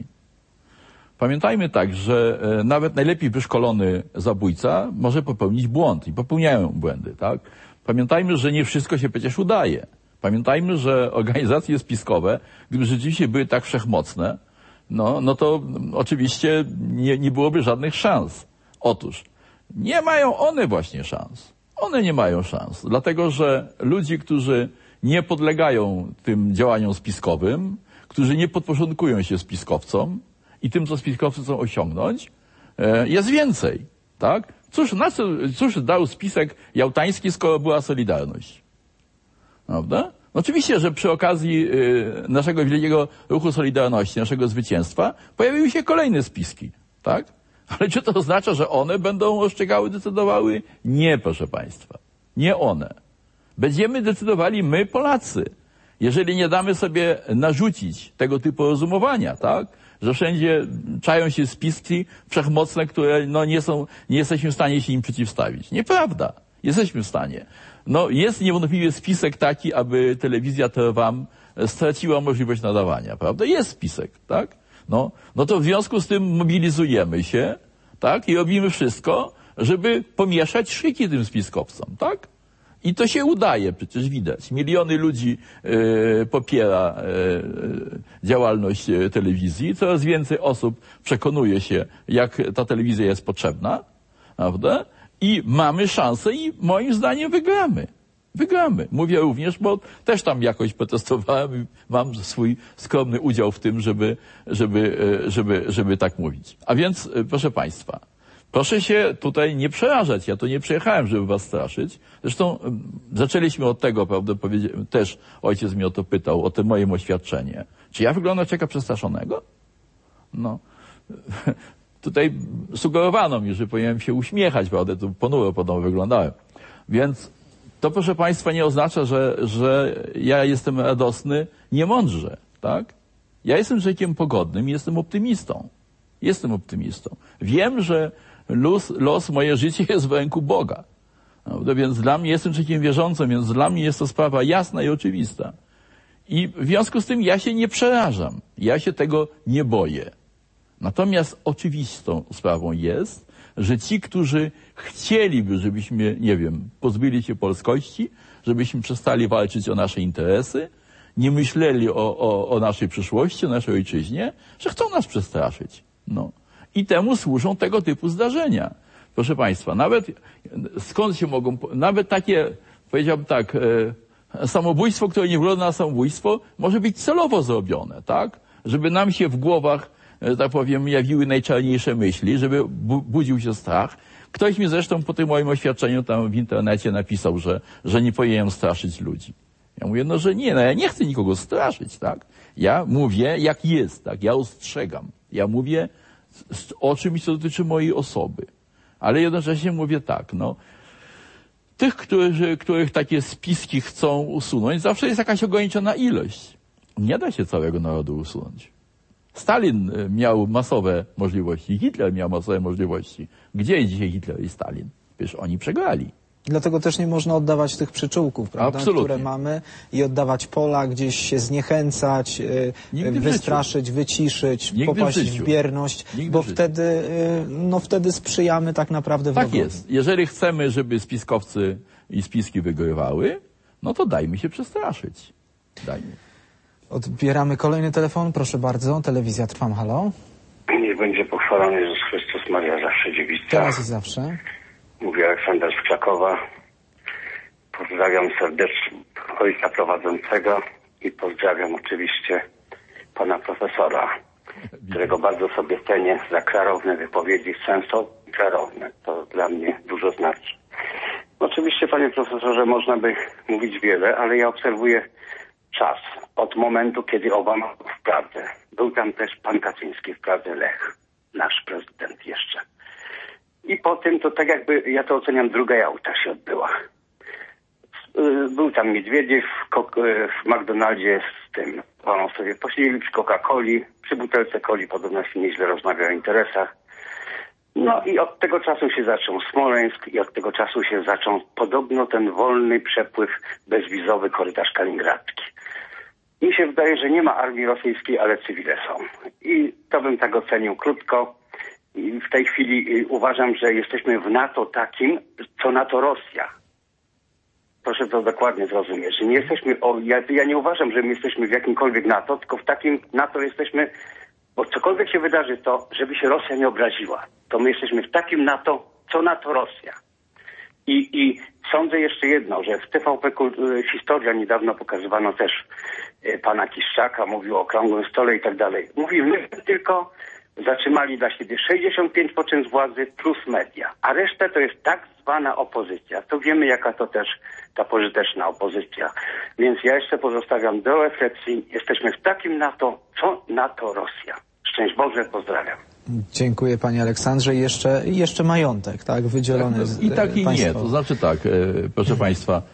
Pamiętajmy tak, że e, nawet najlepiej wyszkolony zabójca może popełnić błąd i popełniają błędy, tak? Pamiętajmy, że nie wszystko się przecież udaje. Pamiętajmy, że organizacje spiskowe, gdyby rzeczywiście były tak wszechmocne, no, no to oczywiście nie, nie byłoby żadnych szans. Otóż nie mają one właśnie szans. One nie mają szans, dlatego że ludzi, którzy nie podlegają tym działaniom spiskowym, którzy nie podporządkują się spiskowcom i tym, co spiskowcy chcą osiągnąć, jest więcej, tak? Cóż, na co, cóż dał spisek jałtański, skoro była Solidarność? Prawda? Oczywiście, że przy okazji naszego wielkiego ruchu Solidarności, naszego zwycięstwa, pojawiły się kolejne spiski, tak? Ale czy to oznacza, że one będą ostrzegały, decydowały? Nie, proszę Państwa. Nie one. Będziemy decydowali my, Polacy. Jeżeli nie damy sobie narzucić tego typu rozumowania, tak? Że wszędzie czają się spiski wszechmocne, które no nie są, nie jesteśmy w stanie się im przeciwstawić. Nieprawda. Jesteśmy w stanie. No jest niewątpliwie spisek taki, aby telewizja T V A M straciła możliwość nadawania, prawda? Jest spisek, tak? No, no to w związku z tym mobilizujemy się, tak? I robimy wszystko, żeby pomieszać szyki tym spiskowcom, tak? I to się udaje, przecież widać. Miliony ludzi e, popiera e, działalność e, telewizji. Coraz więcej osób przekonuje się, jak ta telewizja jest potrzebna, prawda? I mamy szansę i moim zdaniem wygramy. Wygramy. Mówię również, bo też tam jakoś protestowałem i mam swój skromny udział w tym, żeby, żeby, żeby, żeby tak mówić. A więc, proszę Państwa, proszę się tutaj nie przerażać. Ja tu nie przyjechałem, żeby was straszyć. Zresztą zaczęliśmy od tego, prawda, też ojciec mnie o to pytał, o to moje oświadczenie. Czy ja wyglądam jak człowieka przestraszonego? No. Tutaj sugerowano mi, że powinienem się uśmiechać, prawda, tu ponuro podobno wyglądałem. Więc to, proszę Państwa, nie oznacza, że, że ja jestem radosny niemądrze, tak? Ja jestem człowiekiem pogodnym i jestem optymistą. Jestem optymistą. Wiem, że los, los moje życie jest w ręku Boga. Prawda? Więc dla mnie, jestem człowiekiem wierzącym, więc dla mnie jest to sprawa jasna i oczywista. I w związku z tym ja się nie przerażam. Ja się tego nie boję. Natomiast oczywistą sprawą jest, że ci, którzy chcieliby, żebyśmy, nie wiem, pozbyli się polskości, żebyśmy przestali walczyć o nasze interesy, nie myśleli o, o, o naszej przyszłości, o naszej ojczyźnie, że chcą nas przestraszyć. No. I temu służą tego typu zdarzenia. Proszę Państwa, nawet skąd się mogą, nawet takie, powiedziałbym tak, e, samobójstwo, które nie wygląda na samobójstwo, może być celowo zrobione, tak? Żeby nam się w głowach, że tak powiem, jawiły najczarniejsze myśli, żeby bu budził się strach. Ktoś mi zresztą po tym moim oświadczeniu tam w internecie napisał, że, że nie powinienem straszyć ludzi. Ja mówię, no że nie, no ja nie chcę nikogo straszyć, tak? Ja mówię jak jest, tak? Ja ostrzegam. Ja mówię o czymś, co dotyczy mojej osoby. Ale jednocześnie mówię tak, no, tych, którzy, których takie spiski chcą usunąć, zawsze jest jakaś ograniczona ilość. Nie da się całego narodu usunąć. Stalin miał masowe możliwości, Hitler miał masowe możliwości. Gdzie jest dzisiaj Hitler i Stalin? Przecież oni przegrali. Dlatego też nie można oddawać tych przyczółków, prawda, które mamy i oddawać pola, gdzieś się zniechęcać, Nigdy wystraszyć, wyciszyć, Nigdy popaść w, w bierność, Nigdy bo w wtedy, no wtedy sprzyjamy tak naprawdę wrogowi. Tak jest. Jeżeli chcemy, żeby spiskowcy i spiski wygrywały, no to dajmy się przestraszyć. Dajmy. Odbieramy kolejny telefon, proszę bardzo. Telewizja Trwam, halo. Niech będzie pochwalony Jezus Chrystus, Maria zawsze dziewica. Teraz i zawsze. Mówi Aleksander z Krakowa. Pozdrawiam serdecznie ojca prowadzącego i pozdrawiam oczywiście pana profesora, którego bardzo sobie cenię za klarowne wypowiedzi, sensowne i klarowne. To dla mnie dużo znaczy. Oczywiście, panie profesorze, można by mówić wiele, ale ja obserwuję czas od momentu, kiedy Obama był w Pradze. Był tam też pan Kaczyński w Pradze, Lech, nasz prezydent jeszcze. I po tym to tak jakby, ja to oceniam, druga Jałta się odbyła. Był tam Miedwiediew w McDonaldzie z tym, paną sobie posiedzieli przy Coca-Coli, przy butelce coli podobno się nieźle rozmawia o interesach. No i od tego czasu się zaczął Smoleńsk i od tego czasu się zaczął podobno ten wolny przepływ bezwizowy korytarz Kaliningradzki. Mi się wydaje, że nie ma armii rosyjskiej, ale cywile są. I to bym tak ocenił krótko. I w tej chwili uważam, że jesteśmy w NATO takim, co NATO Rosja. Proszę to dokładnie zrozumieć, że nie jesteśmy, o, ja, ja nie uważam, że my jesteśmy w jakimkolwiek NATO, tylko w takim NATO jesteśmy, bo cokolwiek się wydarzy to, żeby się Rosja nie obraziła, to my jesteśmy w takim NATO, co NATO Rosja. I, i sądzę jeszcze jedno, że w T V P Historia niedawno pokazywano też e, pana Kiszczaka, mówił o okrągłym stole i tak dalej. Mówimy tylko, zatrzymali dla siebie sześćdziesiąt pięć procent władzy plus media, a resztę to jest tak zwana opozycja. To wiemy, jaka to też ta pożyteczna opozycja. Więc ja jeszcze pozostawiam do refleksji. Jesteśmy w takim NATO, co NATO Rosja. Szczęść Boże, pozdrawiam. Dziękuję panie Aleksandrze. I jeszcze, jeszcze majątek, tak, wydzielony z I tak i państwo. Nie, to znaczy tak, e, proszę państwa, e,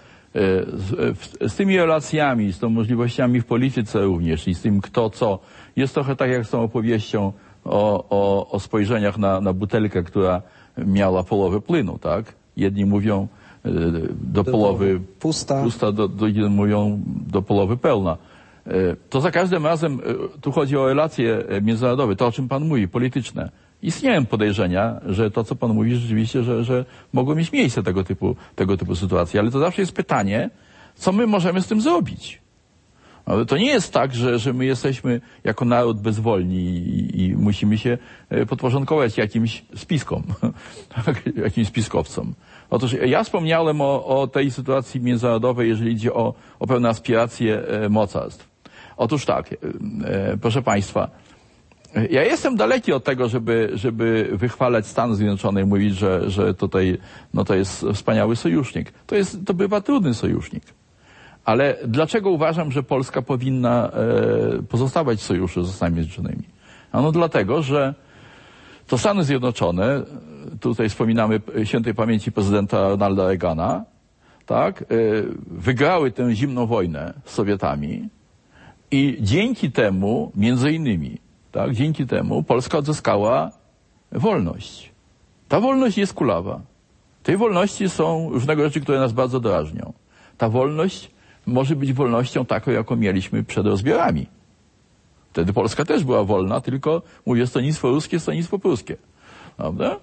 z, z tymi relacjami, z tą możliwościami w polityce również i z tym kto co, jest trochę tak jak z tą opowieścią o, o, o spojrzeniach na, na butelkę, która miała połowę płynu, tak? Jedni mówią e, do, do połowy pusta, pusta do, do, inni mówią do połowy pełna. To za każdym razem, tu chodzi o relacje międzynarodowe, to o czym pan mówi, polityczne. Istnieją podejrzenia, że to, co pan mówi, rzeczywiście, że, że mogą mieć miejsce tego typu, tego typu sytuacje. Ale to zawsze jest pytanie, co my możemy z tym zrobić. Ale to nie jest tak, że, że my jesteśmy jako naród bezwolni i, i musimy się podporządkować jakimś spiskom, jakimś spiskowcom. Otóż ja wspomniałem o, o tej sytuacji międzynarodowej, jeżeli idzie o, o pewne aspiracje e, mocarstw. Otóż tak, e, proszę Państwa, ja jestem daleki od tego, żeby, żeby wychwalać Stany Zjednoczone i mówić, że, że tutaj, no to jest wspaniały sojusznik. To jest, to bywa trudny sojusznik. Ale dlaczego uważam, że Polska powinna e, pozostawać w sojuszu ze Stanami Zjednoczonymi? Ano dlatego, że to Stany Zjednoczone, tutaj wspominamy świętej pamięci prezydenta Ronalda Reagana, tak, e, wygrały tę zimną wojnę z Sowietami i dzięki temu, między innymi, tak, dzięki temu Polska odzyskała wolność. Ta wolność jest kulawa. W tej wolności są różnego rzeczy, które nas bardzo drażnią. Ta wolność może być wolnością taką, jaką mieliśmy przed rozbiorami. Wtedy Polska też była wolna, tylko, mówię, stronnictwo ruskie, stronnictwo pruskie. Prawda?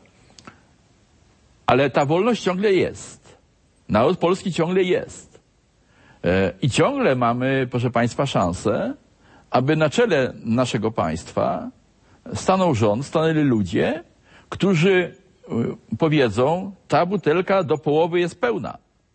Ale ta wolność ciągle jest. Naród polski ciągle jest. E, I ciągle mamy, proszę Państwa, szansę, aby na czele naszego państwa stanął rząd, stanęli ludzie, którzy y, powiedzą, ta butelka do połowy jest pełna.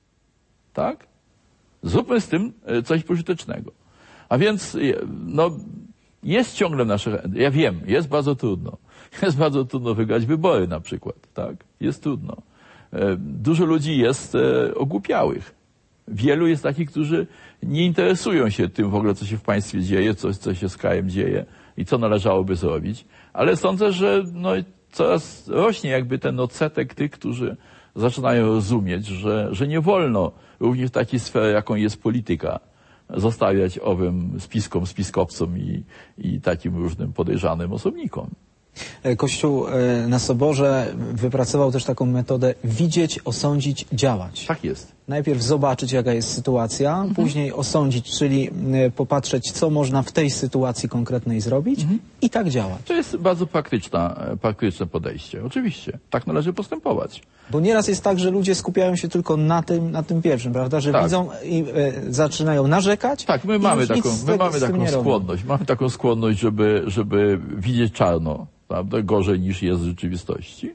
Tak? Zróbmy z tym coś pożytecznego. A więc, no, jest ciągle nasze, ja wiem, jest bardzo trudno. Jest bardzo trudno wygrać wybory na przykład, tak? Jest trudno. Dużo ludzi jest ogłupiałych. Wielu jest takich, którzy nie interesują się tym w ogóle, co się w państwie dzieje, co, co się z krajem dzieje i co należałoby zrobić. Ale sądzę, że no, coraz rośnie jakby ten odsetek tych, którzy zaczynają rozumieć, że, że nie wolno również w takiej sferze, jaką jest polityka, zostawiać owym spiskom, spiskowcom i, i takim różnym podejrzanym osobnikom. Kościół na Soborze wypracował też taką metodę widzieć, osądzić, działać. Tak jest. Najpierw zobaczyć, jaka jest sytuacja, mhm. później osądzić, czyli popatrzeć, co można w tej sytuacji konkretnej zrobić mhm. i tak działać. To jest bardzo praktyczna, praktyczne podejście. Oczywiście. Tak należy postępować. Bo nieraz jest tak, że ludzie skupiają się tylko na tym, na tym pierwszym, prawda? Że tak. widzą i e, zaczynają narzekać. Tak, my mamy taką, my mamy taką skłonność. Mamy taką skłonność, żeby, żeby widzieć czarno, prawda? Gorzej niż jest w rzeczywistości.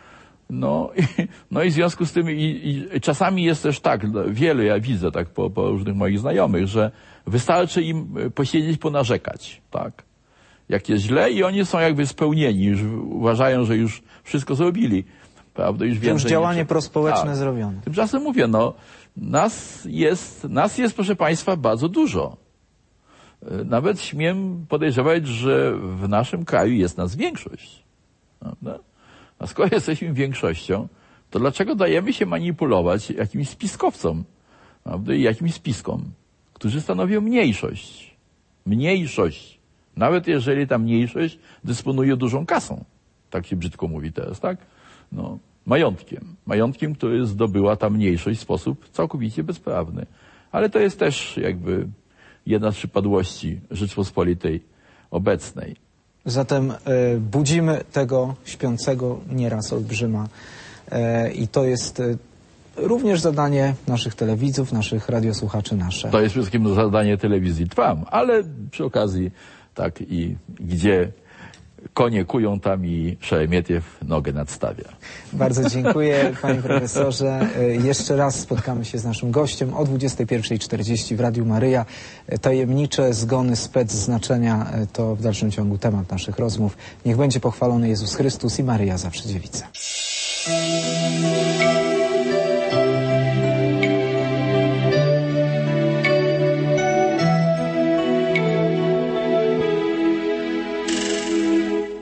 No i, no i w związku z tym i, i czasami jest też tak, wiele ja widzę tak po, po różnych moich znajomych, że wystarczy im posiedzieć, ponarzekać, tak? Jak jest źle i oni są jakby spełnieni, już uważają, że już wszystko zrobili. Prawda? Już, już działanie niż... prospołeczne tak. zrobione. Tymczasem mówię, no, nas jest, nas jest, proszę Państwa, bardzo dużo. Nawet śmiem podejrzewać, że w naszym kraju jest nas większość. Prawda? A skoro jesteśmy większością, to dlaczego dajemy się manipulować jakimś spiskowcom, prawda? I jakimś spiskom, którzy stanowią mniejszość. Mniejszość. Nawet jeżeli ta mniejszość dysponuje dużą kasą. Tak się brzydko mówi teraz, tak? No, majątkiem. Majątkiem, który zdobyła ta mniejszość w sposób całkowicie bezprawny. Ale to jest też jakby jedna z przypadłości Rzeczpospolitej obecnej. Zatem y, budzimy tego śpiącego nieraz olbrzyma y, i to jest y, również zadanie naszych telewidzów, naszych radiosłuchaczy nasze. To jest przede wszystkim zadanie telewizji Trwam, ale przy okazji tak i gdzie konie kują, tam i Szeremietiew nogę nadstawia. Bardzo dziękuję, panie profesorze. Jeszcze raz spotkamy się z naszym gościem o dwudziestej pierwszej czterdzieści w Radiu Maryja. Tajemnicze zgony specznaczenia to w dalszym ciągu temat naszych rozmów. Niech będzie pochwalony Jezus Chrystus i Maryja Zawsze Dziewica.